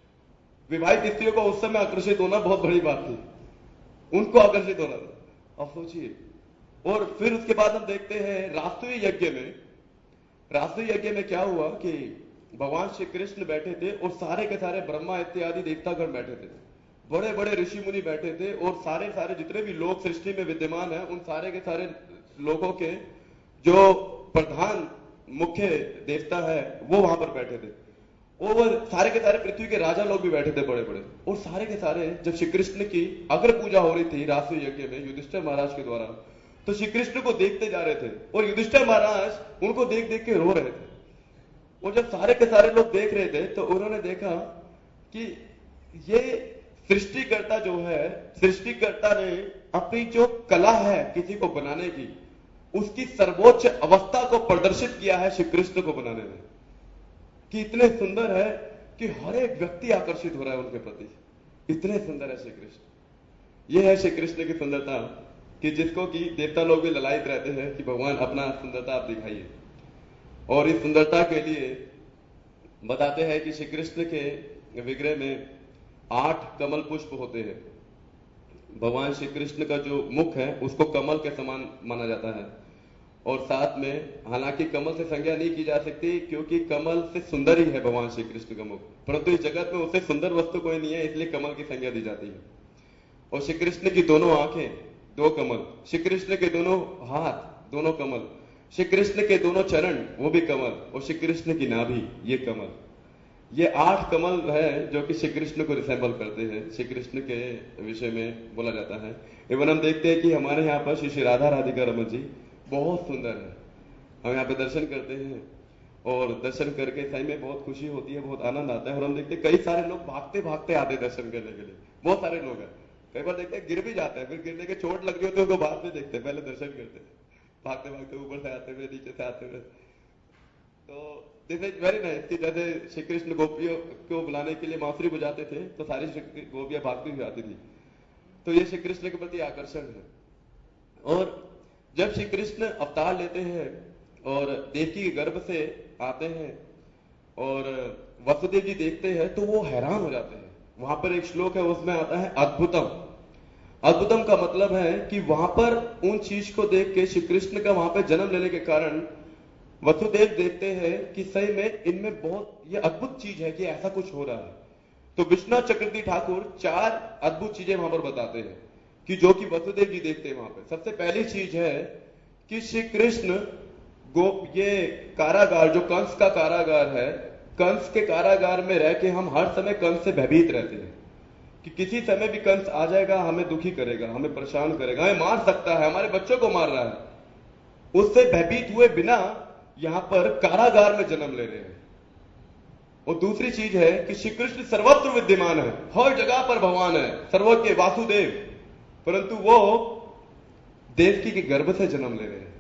विवाहित स्त्रियों को उस समय आकर्षित होना बहुत बड़ी बात थी, उनको आकर्षित होना था। अब सोचिए। और फिर उसके बाद हम देखते हैं राष्ट्रीय यज्ञ में, राष्ट्रीय यज्ञ में क्या हुआ कि भगवान श्री कृष्ण बैठे थे और सारे के सारे ब्रह्मा इत्यादि देवतागण बैठे थे, बड़े बड़े ऋषि मुनि बैठे थे, और सारे सारे जितने भी लोग सृष्टि में विद्यमान है, उन सारे के सारे लोगों के जो प्रधान मुख्य देवता है वो वहां पर बैठे थे, और सारे के सारे पृथ्वी के राजा लोग भी बैठे थे बड़े बड़े। और सारे के सारे जब श्री कृष्ण की अग्र पूजा हो रही थी राष्ट्रीय यज्ञ में युधिष्ठिर महाराज के द्वारा, तो श्री कृष्ण को देखते जा रहे थे, और युधिष्ठिर महाराज उनको देख देख के रो रहे थे। और जब सारे के सारे लोग देख रहे थे तो उन्होंने देखा कि ये सृष्टिकर्ता जो है, सृष्टिकर्ता ने अपनी जो कला है किसी को बनाने की, उसकी सर्वोच्च अवस्था को प्रदर्शित किया है श्री कृष्ण को बनाने में, कि इतने सुंदर है कि हर एक व्यक्ति आकर्षित हो रहा है उनके प्रति। इतने सुंदर है श्री कृष्ण। यह है श्री कृष्ण की सुंदरता, कि जिसको कि देवता लोग भी ललायित रहते हैं कि भगवान अपना सुंदरता आप दिखाइए। और इस सुंदरता के लिए बताते हैं कि श्री कृष्ण के विग्रह में आठ कमल पुष्प होते हैं। भगवान श्री कृष्ण का जो मुख है उसको कमल के समान माना जाता है, और साथ में, हालांकि कमल से संज्ञा नहीं की जा सकती क्योंकि कमल से सुंदर ही है भगवान श्री कृष्ण का मुख, परंतु इस जगत में उससे सुंदर वस्तु कोई नहीं है, इसलिए कमल की संज्ञा दी जाती है। और श्री कृष्ण की दोनों आंखें दो कमल, श्री कृष्ण के दोनों हाथ दोनों कमल, श्री कृष्ण के दोनों चरण वो भी कमल, और श्री कृष्ण की नाभि ये कमल। ये आठ कमल है जो कि श्री कृष्ण को रिसेंबल करते हैं, श्री कृष्ण के विषय में बोला जाता है। एवं हम देखते हैं कि हमारे यहाँ पर श्री श्री राधा राधिका रमन जी बहुत सुंदर है। हम यहाँ पे दर्शन करते हैं, और दर्शन करके सही में बहुत खुशी होती है, बहुत आनंद आता है। और हम देखते हैं कई सारे लोग भागते भागते आते हैं दर्शन करने के लिए, बहुत सारे लोग हैं। कई बार देखते हैं गिर भी जाते हैं, फिर गिरने के चोट लग गई तो उनको बाद में देखते हैं, पहले दर्शन करते हैं, भागते भागते ऊपर से आते हुए, नीचे से आते हुए। तो दिस इज वेरी नाइस कि जैसे श्री कृष्ण गोपियों को बुलाने के लिए बांसुरी बजाते थे तो सारी गोपियां भागती हुई आती थी। तो ये श्री कृष्ण के प्रति आकर्षण है। और जब श्री कृष्ण अवतार लेते हैं और देवकी के गर्भ से आते हैं और वसुदेव जी देखते हैं तो वो हैरान हो जाते हैं। वहां पर एक श्लोक है, उसमें आता है अद्भुतम। अद्भुतम का मतलब है कि वहां पर उन चीज को देख के श्री कृष्ण का वहां पर जन्म लेने के कारण वसुदेव देखते हैं कि सही में इनमें बहुत ये अद्भुत चीज है कि ऐसा कुछ हो रहा है। तो विश्वनाथ चक्रवर्ती ठाकुर चार अद्भुत चीजें वहां पर बताते हैं कि जो कि वसुदेव जी देखते हैं वहां पर। सबसे पहली चीज है कि श्री कृष्ण गो ये कारागार जो कंस का कारागार है, कंस के कारागार में रह के हम हर समय कंस से भयभीत रहते हैं कि किसी समय भी कंस आ जाएगा, हमें दुखी करेगा, हमें परेशान करेगा, हमें मार सकता है, हमारे बच्चों को मार रहा है। उससे भयभीत हुए बिना यहां पर कारागार में जन्म ले रहे हैं। और दूसरी चीज है कि श्री कृष्ण सर्वत्र विद्यमान है, हर जगह पर भगवान है, सर्वज्ञ वासुदेव, परंतु वो देवकी के गर्भ से जन्म ले रहे हैं।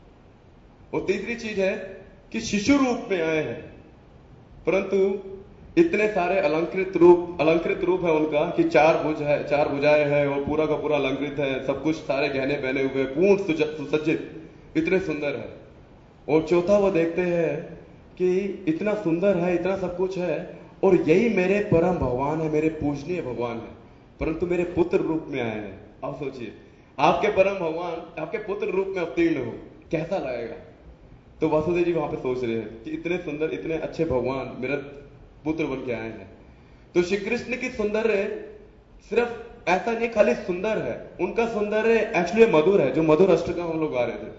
और तीसरी चीज है कि शिशु रूप में आए हैं, परंतु इतने सारे अलंकृत रूप अलंकृत रूप है उनका कि चार भुज है, चार भुजाएं हैं और पूरा का पूरा अलंकृत है, सब कुछ सारे गहने पहने हुए, पूर्ण सुसज्जित, इतने सुंदर है। और चौथा वो देखते हैं कि इतना सुंदर है, इतना सब कुछ है, और यही मेरे परम भगवान है, मेरे पूजनीय भगवान है, परंतु मेरे पुत्र रूप में आए हैं। अब सोचिए, आपके परम भगवान आपके पुत्र रूप में अवतीर्ण हो, कैसा लगेगा? तो वासुदेव जी वहां पे सोच रहे हैं कि इतने सुंदर, इतने अच्छे भगवान मेरा पुत्र बन के आए हैं। तो श्री कृष्ण की सौंदर्य सिर्फ ऐसा नहीं खाली सुंदर है, उनका सौंदर्य एक्चुअली मधुर है, जो मधुर अष्टकम हम लोग गा रहे थे।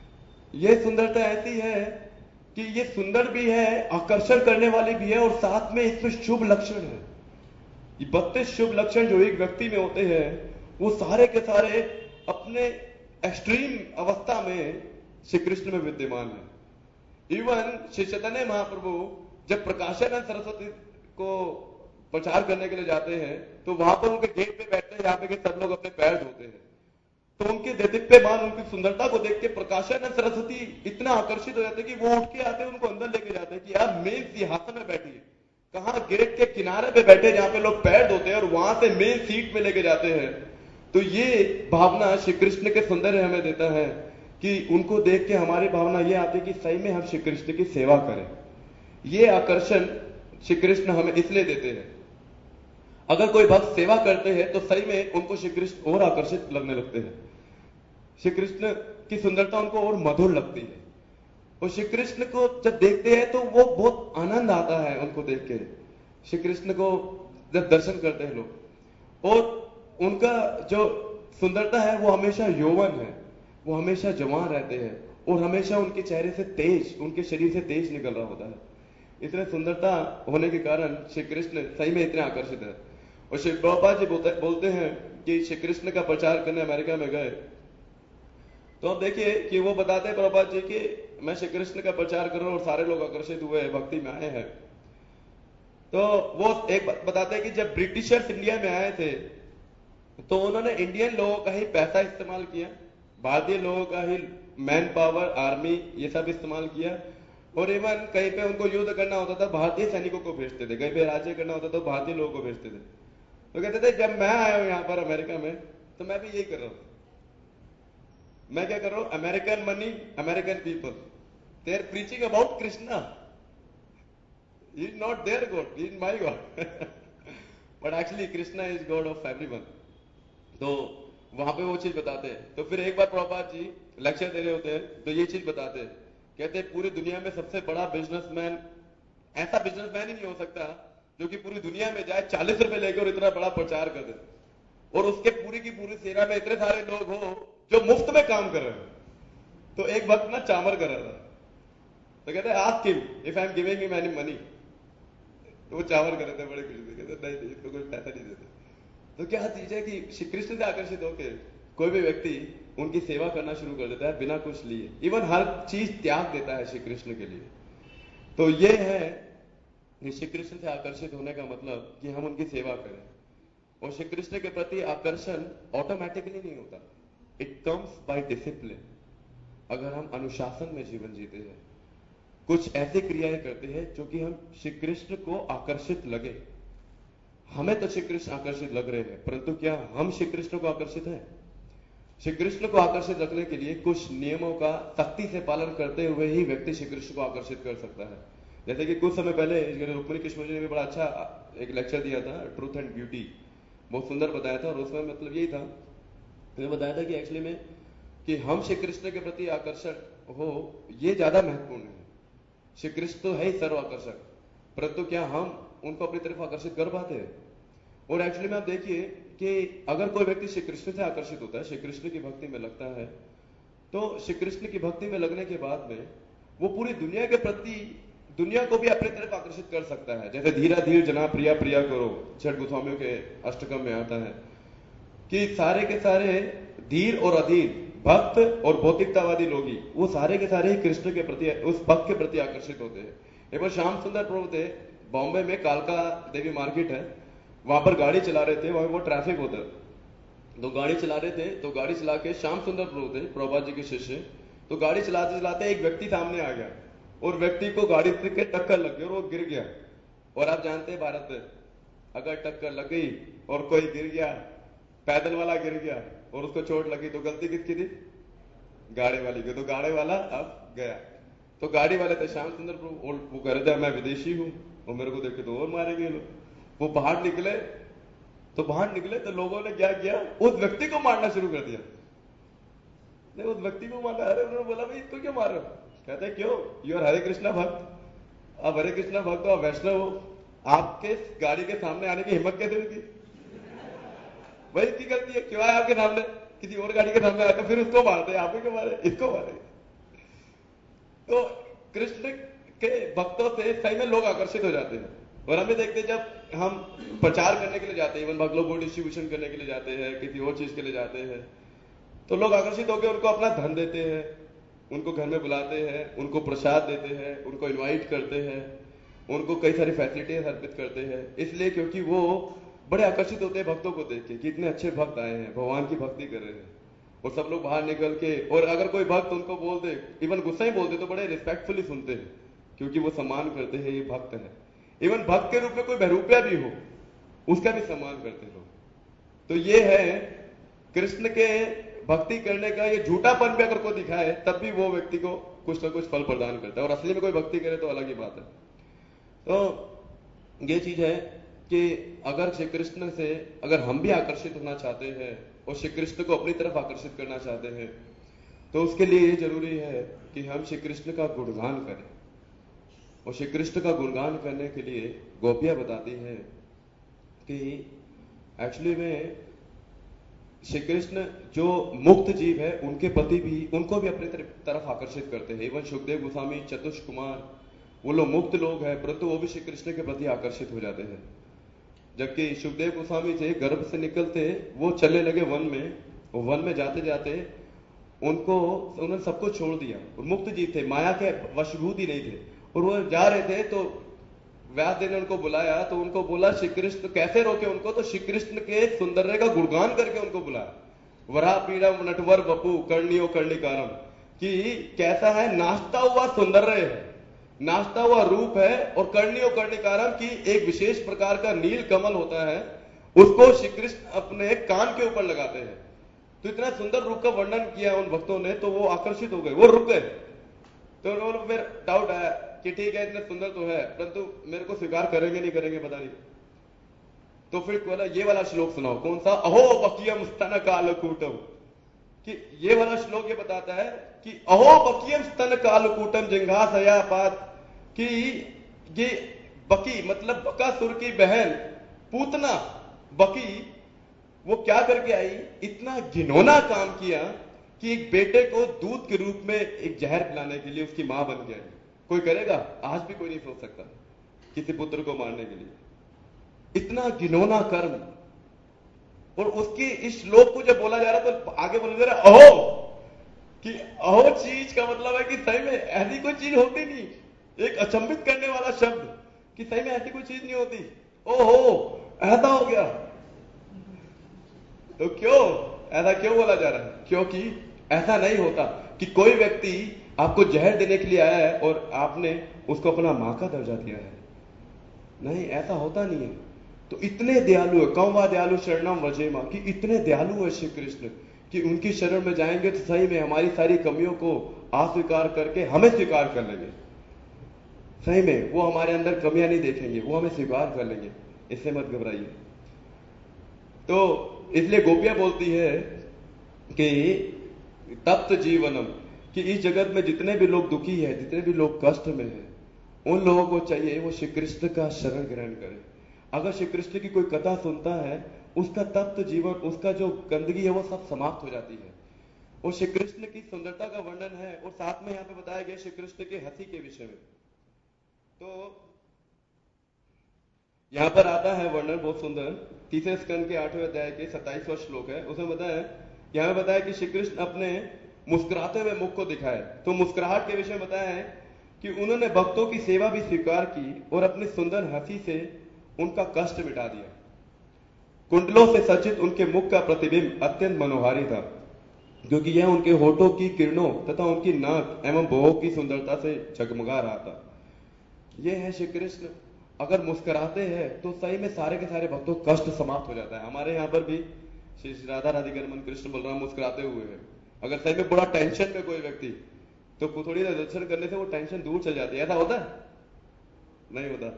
यह सुंदरता ऐसी है कि ये सुंदर भी है, आकर्षण करने वाली भी है, और साथ में इसमें शुभ लक्षण है। ये बत्तीस शुभ लक्षण जो एक व्यक्ति में होते हैं, वो सारे के सारे अपने एक्सट्रीम अवस्था में श्री कृष्ण में विद्यमान है। इवन श्री चैतन्य महाप्रभु जब प्रकाशानंद सरस्वती को प्रचार करने के लिए जाते हैं तो वहां पर उनके गेट पे बैठते हैं, जहां पे सब लोग अपने पैर धोते हैं। तो उनके दिव्यमान, उनकी सुंदरता को देख के प्रकाशानंद सरस्वती इतना आकर्षित हो जाते हैं कि वो उठ के आते हैं, उनको अंदर लेके जाते हैं कि आप मेन सिंहासन में बैठिए। कहां? गेट के किनारे पे बैठे जहां पे लोग पैर धोते हैं, और वहां से मेन सीट पे लेके जाते हैं। तो ये भावना श्री कृष्ण के सौंदर्य हमें देता है कि उनको देख के हमारी भावना ये आती है कि सही में हम श्री कृष्ण की सेवा करें। ये आकर्षण श्री कृष्ण हमें इसलिए देते हैं। अगर कोई भक्त सेवा करते हैं तो सही में उनको श्री कृष्ण और आकर्षित लगने लगते हैं, श्री कृष्ण की सुंदरता उनको और मधुर लगती है। और श्री कृष्ण को जब देखते हैं तो वो बहुत आनंद आता है उनको देख के। श्री कृष्ण को जब दर्शन करते हैं लोग, और उनका जो सुंदरता है वो हमेशा यौवन है, वो हमेशा जवान रहते हैं, और हमेशा उनके चेहरे से तेज, उनके शरीर से तेज निकल रहा होता है। इतने सुंदरता होने के कारण श्री कृष्ण सही में इतने आकर्षित है। और श्री प्रभुपाद जी बोलते, बोलते हैं कि श्री कृष्ण का प्रचार करने अमेरिका में गए तो आप देखिए कि वो बताते हैं प्रभुपाद जी कि मैं श्री कृष्ण का प्रचार कर रहा हूं और सारे लोग आकर्षित हुए, भक्ति में आए हैं। तो वो एक बात बताते हैं कि जब ब्रिटिशर्स इंडिया में आए थे तो उन्होंने इंडियन लोगों का ही पैसा इस्तेमाल किया, भारतीय लोगों का ही मैन पावर, आर्मी, ये सब इस्तेमाल किया। और इवन कहीं पे उनको युद्ध करना होता था भारतीय सैनिकों को भेजते थे, कहीं पे राज्य करना होता था भारतीय लोगों को भेजते थे। तो कहते थे जब मैं आया हूं यहां पर अमेरिका में तो मैं भी यही कर रहा हूं। मैं क्या कर रहा हूं? American money, American people, they are preaching about Krishna. He is not their god, he is my god, but actually Krishna is god of everyone. तो वहां पे वो चीज बताते हैं। तो फिर एक बार प्रभुपाद जी लेक्चर दे रहे होते हैं तो ये चीज बताते हैं, कहते हैं पूरी दुनिया में सबसे बड़ा बिजनेसमैन, ऐसा बिजनेसमैन ही नहीं हो सकता जो कि पूरी दुनिया में जाए, चालीस रुपए लेकर और इतना बड़ा प्रचार कर दे, और उसके पूरी की पूरी सेना में इतने सारे लोग हो जो मुफ्त में काम कर रहे हैं। तो एक वक्त ना चामर कर रहा था, तो कहते हैं ask him if I am giving him any money. तो वो चामर कर रहे थे बड़े खुशी से, कहते नहीं इसको कोई पैसा नहीं देते। तो क्या चीज है कि श्री कृष्ण से आकर्षित होकर कोई भी व्यक्ति उनकी सेवा करना शुरू कर देता है बिना कुछ लिए, इवन हर चीज त्याग देता है श्री कृष्ण के लिए। तो ये है कि श्री कृष्ण से आकर्षित होने का मतलब कि हम उनकी सेवा करें। और श्री कृष्ण के प्रति आकर्षण ऑटोमेटिकली नहीं होता, इट कम्स बाय डिसिप्लिन। अगर हम अनुशासन में जीवन जीते हैं, कुछ ऐसी क्रियाएं करते हैं जो कि हम श्री कृष्ण को आकर्षित लगे। हमें तो श्री कृष्ण आकर्षित लग रहे हैं, परंतु क्या हम श्री कृष्ण को आकर्षित हैं? श्री कृष्ण को आकर्षित रखने के लिए कुछ नियमों का सख्ती से पालन करते हुए ही व्यक्ति श्री कृष्ण को आकर्षित कर सकता है। जैसे कि कुछ समय पहले रुक्मिणी कृष्ण जी ने भी बड़ा अच्छा एक लेक्चर दिया था, ट्रूथ एंड ब्यूटी, बहुत सुंदर बताया था। और उसमें मतलब यही था, मैंने बताया था कि एक्चुअली में कि हम श्री कृष्ण के प्रति आकर्षक हो, ये ज्यादा महत्वपूर्ण है। श्री कृष्ण तो है ही सर्व आकर्षक, परंतु क्या हम उनको अपनी तरफ आकर्षित कर पाते हैं? और एक्चुअली में आप देखिए कि अगर कोई व्यक्ति श्री कृष्ण से आकर्षित होता है, श्री कृष्ण की भक्ति में लगता है, तो श्री कृष्ण की भक्ति में लगने के बाद में वो पूरी दुनिया के प्रति, दुनिया को भी अपनी तरफ आकर्षित कर सकता है। जैसे धीरा धीर जना प्रिया प्रिया करो, छठ गोस्वामियों के अष्टकम में आता है कि सारे के सारे धीर और अधीर, भक्त और भौतिकतावादी लोग ही, वो सारे के सारे ही कृष्ण के प्रति, उस भक्त के प्रति आकर्षित होते हैं। एक बार श्याम सुंदर प्रभु थे बॉम्बे में, कालका देवी मार्केट है, वहां पर गाड़ी चला रहे थे, वहां वो ट्रैफिक होता है, तो गाड़ी चला रहे थे, तो गाड़ी चला के श्याम सुंदर प्रभु थे, प्रभुपाद जी के शिष्य, तो गाड़ी चलाते चलाते एक व्यक्ति सामने आ गया और व्यक्ति को गाड़ी के टक्कर लग गई और वो गिर गया। और आप जानते हैं भारत में अगर टक्कर लग गई और कोई गिर गया, पैदल वाला गिर गया और उसको चोट लगी, तो गलती किसकी थी? गाड़ी वाली की। तो गाड़ी वाला अब गया, तो गाड़ी वाले थे श्याम सुंदर प्रभु, और वो कह रहे थे मैं विदेशी हूं और मेरे को देखे तो और मारेंगे लोग। वो बाहर निकले, तो बाहर निकले तो लोगों ने क्या किया, उस व्यक्ति को मारना शुरू कर दिया। नहीं, उस व्यक्ति को मारना, अरे उन्होंने बोला भाई इसको क्यों मार रहे हो? कहते हैं क्यों, यू आर हरे कृष्णा भक्त, अब हरे कृष्णा भक्त हो, वैष्णव हो, आपके गाड़ी के सामने आने की हिम्मत कैसे हुई? वही इसकी गलती है, क्यों आया आपके सामने, किसी और गाड़ी के सामने आया तो फिर उसको मारते, आप ही क्यों मारे, इसको मारे। तो कृष्ण के भक्तों से सही में लोग आकर्षित हो जाते हैं। और हमें देखते हैं जब हम प्रचार करने के लिए जाते हैं, इवन भक्त लोग डिस्ट्रीब्यूशन करने के लिए जाते हैं, किसी और चीज के लिए जाते हैं, तो लोग आकर्षित होकर उनको अपना धन देते हैं, उनको घर में बुलाते हैं, उनको प्रसाद देते हैं, उनको इनवाइट करते हैं, उनको कई सारी फैसिलिटीज अर्पित करते हैं, इसलिए क्योंकि वो बड़े आकर्षित होते हैं भक्तों को देख के कि इतने अच्छे भक्त आए हैं, भगवान की भक्ति कर रहे हैं। और सब लोग बाहर निकल के, और अगर कोई भक्त उनको बोल दे, इवन गुस्सा ही बोल दे, तो बड़े रिस्पेक्टफुली सुनते हैं, क्योंकि वो सम्मान करते हैं, ये भक्त है। इवन भक्त के रूप में कोई बहरूपिया भी हो, उसका भी सम्मान करते हैं लोग। तो ये है कृष्ण के भक्ति करने का ये झूठापन भी अगर कोई दिखाए, तब भी वो व्यक्ति को कुछ ना कुछ फल प्रदान करता है, और असली में कोई भक्ति करे तो अलग ही बात है। तो ये चीज है कि अगर श्री कृष्ण से अगर हम भी आकर्षित होना चाहते हैं और श्री कृष्ण को अपनी तरफ आकर्षित करना चाहते हैं, तो उसके लिए ये जरूरी है कि हम श्री कृष्ण का गुणगान करें। और श्री कृष्ण का गुणगान करने के लिए गोपियां बताती हैं कि एक्चुअली में श्री कृष्ण जो मुक्त जीव है, उनके पति भी, उनको भी अपनी तरफ आकर्षित करते हैं। इवन सुखदेव गोस्वामी, चतुष कुमार, वो लोग मुक्त लोग हैं, परंतु वो भी श्री कृष्ण के प्रति आकर्षित हो जाते हैं। जबकि सुखदेव गोस्वामी थे, गर्भ से निकलते वो चलने लगे वन में, वो वन में जाते जाते उनको, उन्होंने सब कुछ छोड़ दिया, और मुक्त जीव थे, माया के वशभूत ही नहीं थे, और वो जा रहे थे। तो व्यास ने उनको बुलाया, तो उनको बोला श्री कृष्ण कैसे रोके उनको, तो श्री कृष्ण के सौंदर्य का गुणगान करके उनको बुलाया। वरा पीड़ा नटवर वपु कर्णियो कर्णिकारम, कि कैसा है, नाचता हुआ सौंदर्य है, नाचता हुआ रूप है, और कर्णियो कर्णिकारम की एक विशेष प्रकार का नील कमल होता है, उसको श्री कृष्ण अपने कान के ऊपर लगाते हैं। तो इतना सुंदर रूप का वर्णन किया उन भक्तों ने, तो वो आकर्षित हो गए, वो रुक गए। तो उन्होंने फिर डाउट आया कि ठीक है इतने सुंदर तो है, परंतु मेरे को स्वीकार करेंगे नहीं करेंगे पता नहीं। तो फिर बोला ये वाला श्लोक सुनाओ। कौन सा? अहो बकियम स्तन कालकूटम, कि ये वाला श्लोक ये बताता है कि अहो बकियम स्तन कालकूटम जिंघासया पात, कि ये बकी मतलब बकासुर की बहन पूतना बकी, वो क्या करके आई, इतना घिनौना काम किया कि एक बेटे को दूध के रूप में एक जहर पिलाने के लिए उसकी मां बन गया। कोई करेगा? आज भी कोई नहीं सोच सकता किसी पुत्र को मारने के लिए, इतना घिनौना कर्म। और उसकी इस श्लोक को जब बोला जा रहा तो आगे बोला जा रहा अहो, कि अहो चीज का मतलब है कि सही में ऐसी कोई चीज होती नहीं, एक अचंभित करने वाला शब्द कि सही में ऐसी कोई चीज नहीं होती। ओहो ऐसा हो गया। तो क्यों ऐसा क्यों बोला जा रहा है? क्योंकि ऐसा नहीं होता कि कोई व्यक्ति आपको जहर देने के लिए आया है और आपने उसको अपना मां का दर्जा दिया है। नहीं, ऐसा होता नहीं है। तो इतने दयालु है, कौवा दयालु शरणम वजेमा, कि इतने दयालु है श्री कृष्ण कि उनकी शरण में जाएंगे तो सही में हमारी सारी कमियों को अस्वीकार करके हमें स्वीकार कर लेंगे। सही में वो हमारे अंदर कमियां नहीं देखेंगे, वो हमें स्वीकार कर लेंगे। इससे मत घबराइए। तो इसलिए गोपियां बोलती है कि तप्त जीवनम, कि इस जगत में जितने भी लोग दुखी है, जितने भी लोग कष्ट में हैं, उन लोगों को चाहिए वो श्री कृष्ण का शरण ग्रहण करें। अगर श्री कृष्ण की कोई कथा सुनता है, उसका तप्त जीवन, उसका जो गंदगी है वो सब समाप्त हो जाती है। और श्री कृष्ण की सुंदरता का वर्णन है, और साथ में यहां पे बताया गया श्री कृष्ण के हंसी के विषय में। तो यहां पर आता है वर्णन बहुत सुंदर, तीसरे स्कंद के आठवें अध्याय के सत्ताईसवां श्लोक है, उसमें बताया, यहां बताया कि श्री कृष्ण अपने मुस्कुराते हुए मुख को दिखाए। तो मुस्कुराहट के विषय में बताया है कि उन्होंने भक्तों की सेवा भी स्वीकार की और अपनी सुंदर हंसी से उनका कष्ट मिटा दिया। कुंडलों से सज्जित उनके मुख का प्रतिबिंब अत्यंत मनोहारी था, क्योंकि यह उनके होठों की किरणों तथा उनकी नाक एवं भौहों की सुंदरता से जगमगा रहा था। यह है श्री कृष्ण। अगर मुस्कुराते हैं तो सही में सारे के सारे भक्तों का कष्ट समाप्त हो जाता है। हमारे यहाँ पर भी श्री राधा राधिका कृष्ण बलराम मुस्कुराते हुए हैं। अगर सही में बड़ा टेंशन में कोई व्यक्ति, तो थोड़ी देर दर्शन करने से वो टेंशन दूर चल जाती है। ऐसा होता है? नहीं होता।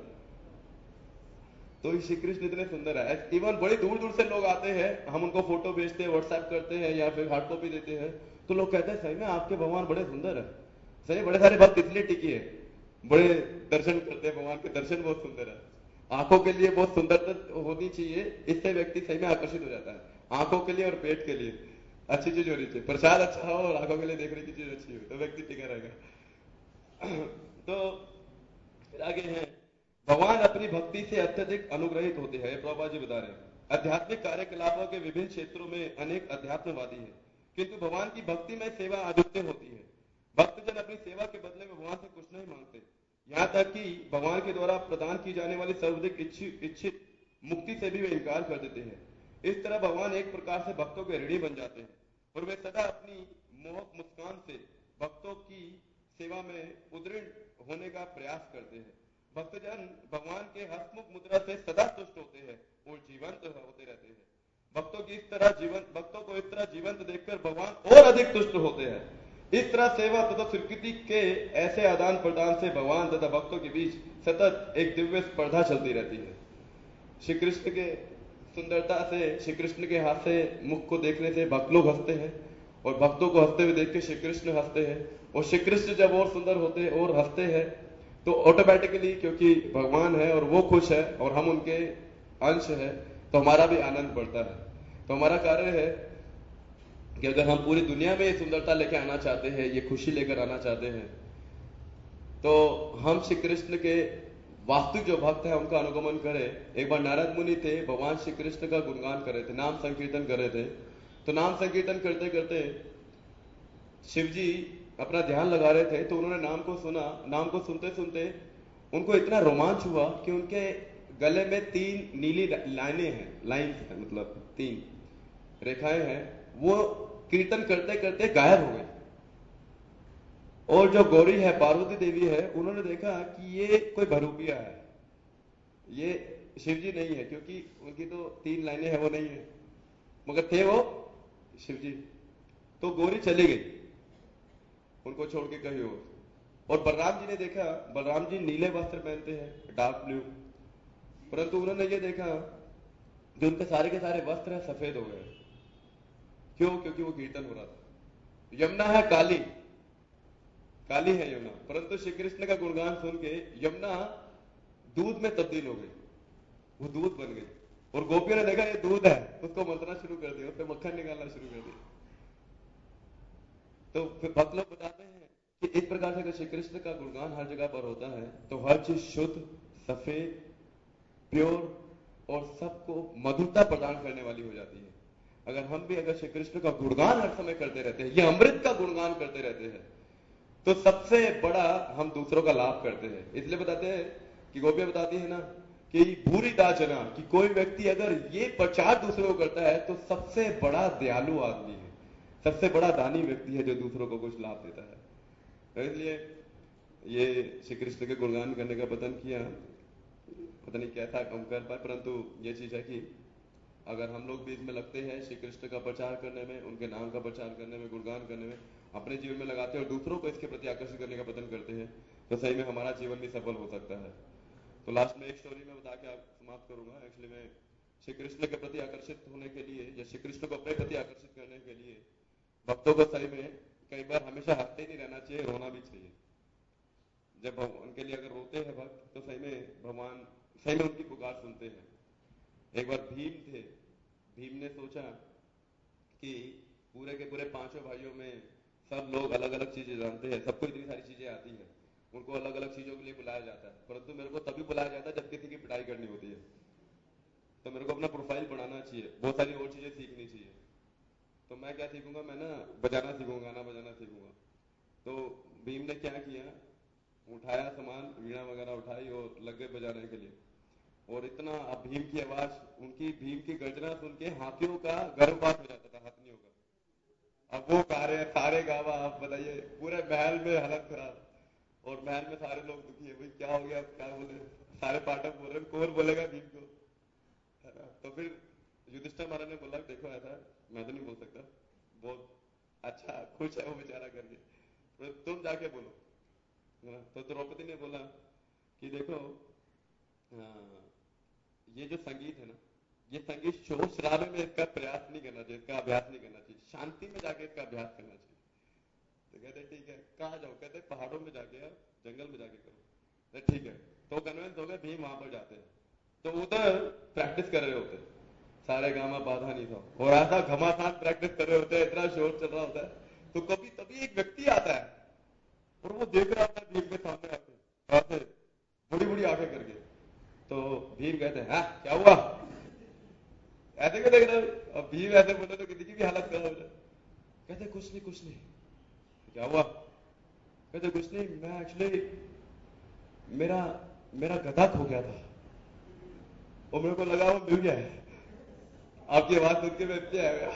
तो श्री कृष्ण इतने सुंदर है, इवन बड़ी दूर दूर से लोग आते हैं, हम उनको फोटो भेजते हैं, व्हाट्सएप करते हैं या फिर हार्ड कॉपी देते हैं, तो लोग कहते हैं सही में आपके भगवान बड़े सुंदर है। सही, बड़े सारे भक्त इसलिए टिकी है, बड़े दर्शन करते हैं, भगवान के दर्शन बहुत सुंदर है। आंखों के लिए बहुत सुंदरता होनी चाहिए, इससे व्यक्ति सही में आकर्षित हो जाता है। आंखों के लिए और पेट के लिए अच्छी चीज होनी चाहिए, प्रसाद अच्छा हो और आंखों के लिए देखने की चीज अच्छी हो, तो व्यक्ति टिका रहेगा। तो आगे है, भगवान अपनी भक्ति से अत्यधिक अनुग्रहित होते हैं। प्रभुपाद जी बता रहे हैं, आध्यात्मिक कार्यकलापों के विभिन्न क्षेत्रों में अनेक अध्यात्मवादी हैं, किंतु भगवान की भक्ति में सेवा अद्वितीय होती है। भक्तजन अपनी सेवा के बदले में भगवान से कुछ नहीं मांगते, यहां तक कि भगवान के द्वारा प्रदान की जाने वाली सर्वाधिक इच्छित मुक्ति से भी वे इनकार कर देते हैं। इस तरह भगवान एक प्रकार से भक्तों के ऋणी बन जाते हैं, और वे सदा अपनी मोहक मुस्कान से भक्तों की सेवा में उदृढ़ होने का प्रयास करते हैं। भक्तजन भगवान के हसमुख मुद्रा से सदा तुष्ट होते हैं और जीवंत होते रहते हैं। भक्तों की इस तरह जीवन भक्तों को इस तरह जीवंत देखकर भगवान और अधिक तुष्ट होते हैं। इस तरह सेवा तथा स्वीकृति के ऐसे आदान प्रदान से भगवान तथा भक्तों के बीच सतत एक दिव्य स्पर्धा चलती रहती है। श्री कृष्ण के सुंदरता से, श्री कृष्ण के हाथ से मुख को देखने से भक्त लोग हंसते हैं, और भक्तों को हंसते हुए देख के श्री कृष्ण हंसते हैं, और श्री कृष्ण जब और सुंदर होते हैं और हंसते हैं तो ऑटोमेटिकली, क्योंकि भगवान है और वो खुश है और हम उनके अंश है, तो हमारा भी आनंद बढ़ता है। तो हमारा कार्य है कि अगर हम पूरी दुनिया में ये सुंदरता लेकर आना चाहते हैं, ये खुशी लेकर आना चाहते हैं, तो हम श्री कृष्ण के वास्तविक जो भक्त है उनका अनुगमन करें। एक बार नारद मुनि थे, भगवान श्री कृष्ण का गुणगान कर रहे थे, नाम संकीर्तन कर रहे थे। तो नाम संकीर्तन करते करते शिव जी अपना ध्यान लगा रहे थे, तो उन्होंने नाम को सुना। नाम को सुनते सुनते उनको इतना रोमांच हुआ कि उनके गले में तीन नीली लाइनें हैं, लाइन्स हैं, मतलब तीन रेखाएं हैं, वो कीर्तन करते करते गायब हो गए। और जो गौरी है, पार्वती देवी है, उन्होंने देखा कि ये कोई भरूपिया है, ये शिव जी नहीं है, क्योंकि उनकी तो तीन लाइनें हैं वो नहीं है, मगर थे वो शिव जी। तो गौरी चली गई उनको छोड़ के कहीं और। और बलराम जी ने देखा, बलराम जी नीले वस्त्र पहनते हैं, डार्क ब्लू, परंतु उन्होंने ये देखा कि उनके सारे के सारे वस्त्र है सफेद हो गए। क्यों? क्योंकि वो कीर्तन हो रहा था। यमुना है काली, काली है यमुना, परंतु श्री कृष्ण का गुणगान सुन के यमुना दूध में तब्दील हो गई, वो दूध बन गई। और गोपियों ने देखा ये दूध है, उसको मंथना शुरू कर दिया, उससे मक्खन निकालना शुरू कर दिया। तो फिर भक्त लोग बताते हैं कि इस प्रकार से अगर श्री कृष्ण का गुणगान हर जगह पर होता है तो हर चीज शुद्ध, सफेद, प्योर और सबको मधुरता प्रदान करने वाली हो जाती है। अगर हम भी अगर श्री कृष्ण का गुणगान हर समय करते रहते हैं, ये अमृत का गुणगान करते रहते हैं, तो सबसे बड़ा हम दूसरों का लाभ करते हैं। इसलिए बताते हैं कि गोपियां बताती है ना कि भूरी दाचना, कि कोई व्यक्ति अगर ये प्रचार दूसरों को करता है तो सबसे बड़ा दयालु आदमी है, सबसे बड़ा दानी व्यक्ति है जो दूसरों को कुछ लाभ देता है। तो इसलिए ये श्री कृष्ण के गुणगान करने का पतन किया, पता नहीं कैसा कम कर पाए, परंतु ये चीज है कि अगर हम लोग भी इसमें लगते हैं श्री कृष्ण का प्रचार करने में, उनके नाम का प्रचार करने में, गुणगान करने में, अपने जीवन में लगाते हैं और दूसरों को इसके प्रति आकर्षित करने का प्रयत्न करते हैं, तो सही में हमारा जीवन भी सफल हो सकता है। तो लास्ट में एक स्टोरी में बता के आप समाप्त करूंगा। एक्चुअली मैं श्री कृष्ण के प्रति आकर्षित होने के लिए या श्री कृष्ण को अपने प्रति आकर्षित करने के लिए भक्तों को सही में कई बार हमेशा हंसते नहीं रहना चाहिए, रोना भी चाहिए। जब उनके लिए अगर रोते हैं भक्त तो सही में भगवान सही में उनकी पुकार सुनते हैं। एक बार भीम थे, भीम ने सोचा कि पूरे के पूरे पांचों भाइयों में सब लोग अलग अलग चीजें जानते हैं, सबको इतनी सारी चीजें आती है, उनको अलग अलग चीजों के लिए बुलाया जाता है, परंतु मेरे को तभी बुलाया जाता है जब किसी की पिटाई करनी होती है। तो मेरे को अपना प्रोफाइल बढ़ाना चाहिए, बहुत सारी और चीजें सीखनी चाहिए। तो मैं क्या सीखूंगा, मैं ना बजाना सीखूंगा, गाना बजाना सीखूंगा। तो भीम ने क्या किया, उठाया सामान, वीणा वगैरह उठाई और लग गए बजाने के लिए। और इतना अब भीम की आवाज, उनकी भीम की गर्जना सुन के हाथियों का गर्भपात हो जाता था, हाथियों का। अब वो गा रहे सारे गावा, आप बताइए, पूरे महल में हालत खराब, और महल में सारे लोग दुखी है, भाई क्या हो गया, क्या बोले, सारे पाठक बोल रहे, कौन बोलेगा भीम को, है ना। तो फिर युधिष्ठिर महाराज ने बोला, देखो ऐसा मैं तो नहीं बोल सकता, बहुत अच्छा खुश है वो बेचारा करके, तो तुम जाके बोलो, है ना। तो द्रौपदी ने बोला कि देखो आ, ये जो संगीत है ना, ये संगीत शोर शराबे में इसका प्रयास नहीं करना चाहिए, इसका अभ्यास नहीं करना चाहिए, शांति में जाके इसका अभ्यास करना चाहिए। तो कहते ठीक है, कहाँ जाओ, कहते पहाड़ों में जाके, आप जंगल में जाके करो। ठीक है, तो कन्विंस हो गए, भीम वहां पर जाते हैं। तो उधर प्रैक्टिस कर रहे होते, सारे गामा बाधा नहीं था, और ऐसा घमासान प्रैक्टिस कर रहे होते हैं, इतना शोर चल रहा होता है। तो कभी तभी एक व्यक्ति आता है और वो देख रहा होता है भीम के सामने आके, ऐसे बड़ी बड़ी आंखें करके। तो भीम कहते हैं, हाँ क्या हुआ, ऐसे क्यों देख रहे हो। अब भीम ऐसे बोले तो किसी की भी हालत खराब हो जाए। कहते कुछ नहीं कुछ नहीं, क्या हुआ, कहते कुछ नहीं, मैं एक्चुअली मेरा मेरा गधा खो गया था और मेरे को लगा वो मिल गया है। आपकी आवाज सुन के मैं क्या आया।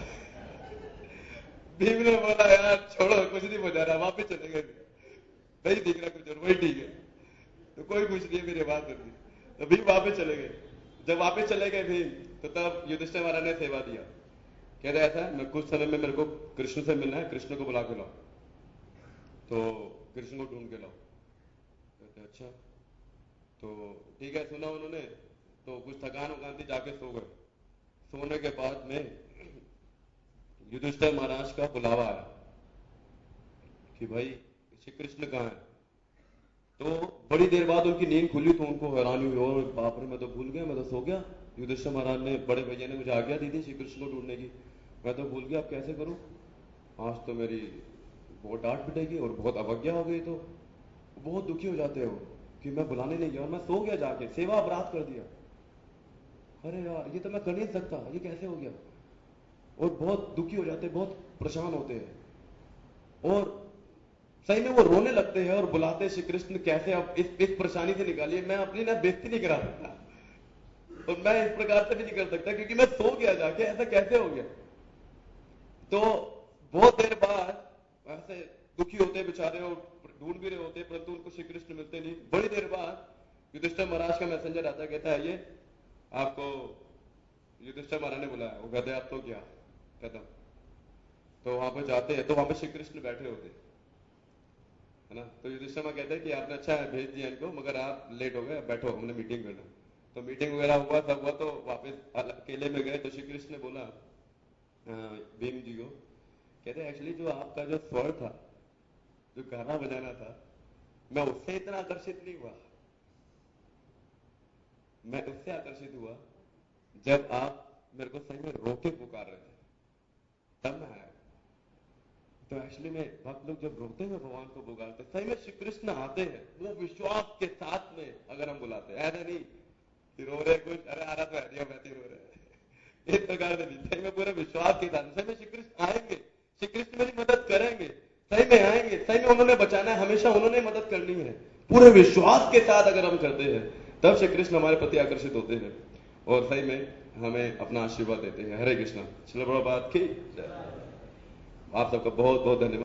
भीम ने बोला, यार छोड़ो, कुछ नहीं बजा रहा, वापिस चले गए, नहीं दिख रहा कुछ और, वही ठीक है, तो कोई कुछ नहीं है, मेरी आवाज कर दी। तो भीम वापिस चले गए। जब वापिस चले गए भीम, तो तब युधिष्ठिर महाराज ने सेवा दिया। कहते ऐसा मैं कुछ समय में मेरे को कृष्ण से मिलना है, कृष्ण को बुला के लाओ। तो कृष्ण को ढूंढ के लाओ। कहते अच्छा, तो ठीक है, सुना उन्होंने, तो कुछ थकान वकान थी, जाके सो गए। सोने के बाद में युधिष्ठिर महाराज का बुलावा आया कि भाई श्री कृष्ण कहाँ है। तो बड़ी देर बाद उनकी नींद खुली, तो उनको हैरानी हुई, और बाप रे मैं तो भूल गया, मैं तो सो गया। युधिष्ठिर महाराज ने, बड़े भैया ने मुझे आज्ञा दी थी श्री कृष्ण को ढूंढने की, मैं तो भूल गया, अब कैसे करूं, आज तो मेरी बहुत डांट पिटेगी और बहुत अवज्ञा हो गई। तो बहुत दुखी हो जाते हो कि मैं बुलाने नहीं गया और मैं सो गया, जाके सेवा अपराध कर दिया, अरे यार ये तो मैं कर नहीं सकता, ये कैसे हो गया। और बहुत दुखी हो जाते, बहुत परेशान होते हैं, और सही में वो रोने लगते हैं और बुलाते श्री कृष्ण, कैसे आप इस इस परेशानी से निकालिए, मैं अपनी ना बेइज्जती नहीं करा सकता, और मैं इस प्रकार से भी नहीं कर सकता क्योंकि मैं सो गया जाके, ऐसा कैसे हो गया। तो बहुत देर बाद ऐसे दुखी होते बेचारे और ढूंढ भी रहे होते, परंतु उनको श्री कृष्ण मिलते नहीं। बड़ी देर बाद युधिष्ठिर महाराज का मैसेंजर आता, कहता है ये आपको युधिष्ठिर महाराज ने बुलाया। वो कहते आप तो क्या खत्म। तो वहां पर जाते हैं, तो वहां पर श्री कृष्ण बैठे होते, है ना। तो युधिष्ठिर महाराज कहते हैं कि आपने अच्छा है भेज दिया इनको, मगर आप लेट हो गए, बैठो हमने मीटिंग करना। तो मीटिंग वगैरह हुआ, सब हुआ, तो वापस अकेले में गए। तो श्री कृष्ण ने बोला भीम जी को, कहते एक्चुअली जो आपका जो स्वर था, जो गाना बजाना था, मैं उससे इतना आकर्षित नहीं हुआ, मैं उससे आकर्षित हुआ जब आप मेरे को सही में रोके पुकार रहे थे, तब मैं आया। तो एक्चुअली में भक्त लोग जब रोते हुए भगवान को पुकारते, सही में श्री कृष्ण आते हैं, वो विश्वास के साथ में अगर हम बुलाते, ऐसा नहीं कि रो रहे कुछ, अरे आ रहा तो है वैसे रो रहे, इस प्रकार से नहीं, सही में पूरे विश्वास के साथ, सही में श्री कृष्ण आएंगे, श्री कृष्ण मेरी मदद करेंगे, सही में आएंगे, सही में उन्होंने बचाना है, हमेशा उन्होंने मदद करनी है, पूरे विश्वास के साथ अगर हम करते हैं, तब श्री कृष्ण हमारे प्रति आकर्षित होते हैं और सही में हमें अपना आशीर्वाद देते हैं। हरे कृष्णा। श्रील प्रभुपाद की। आप सबका बहुत बहुत धन्यवाद।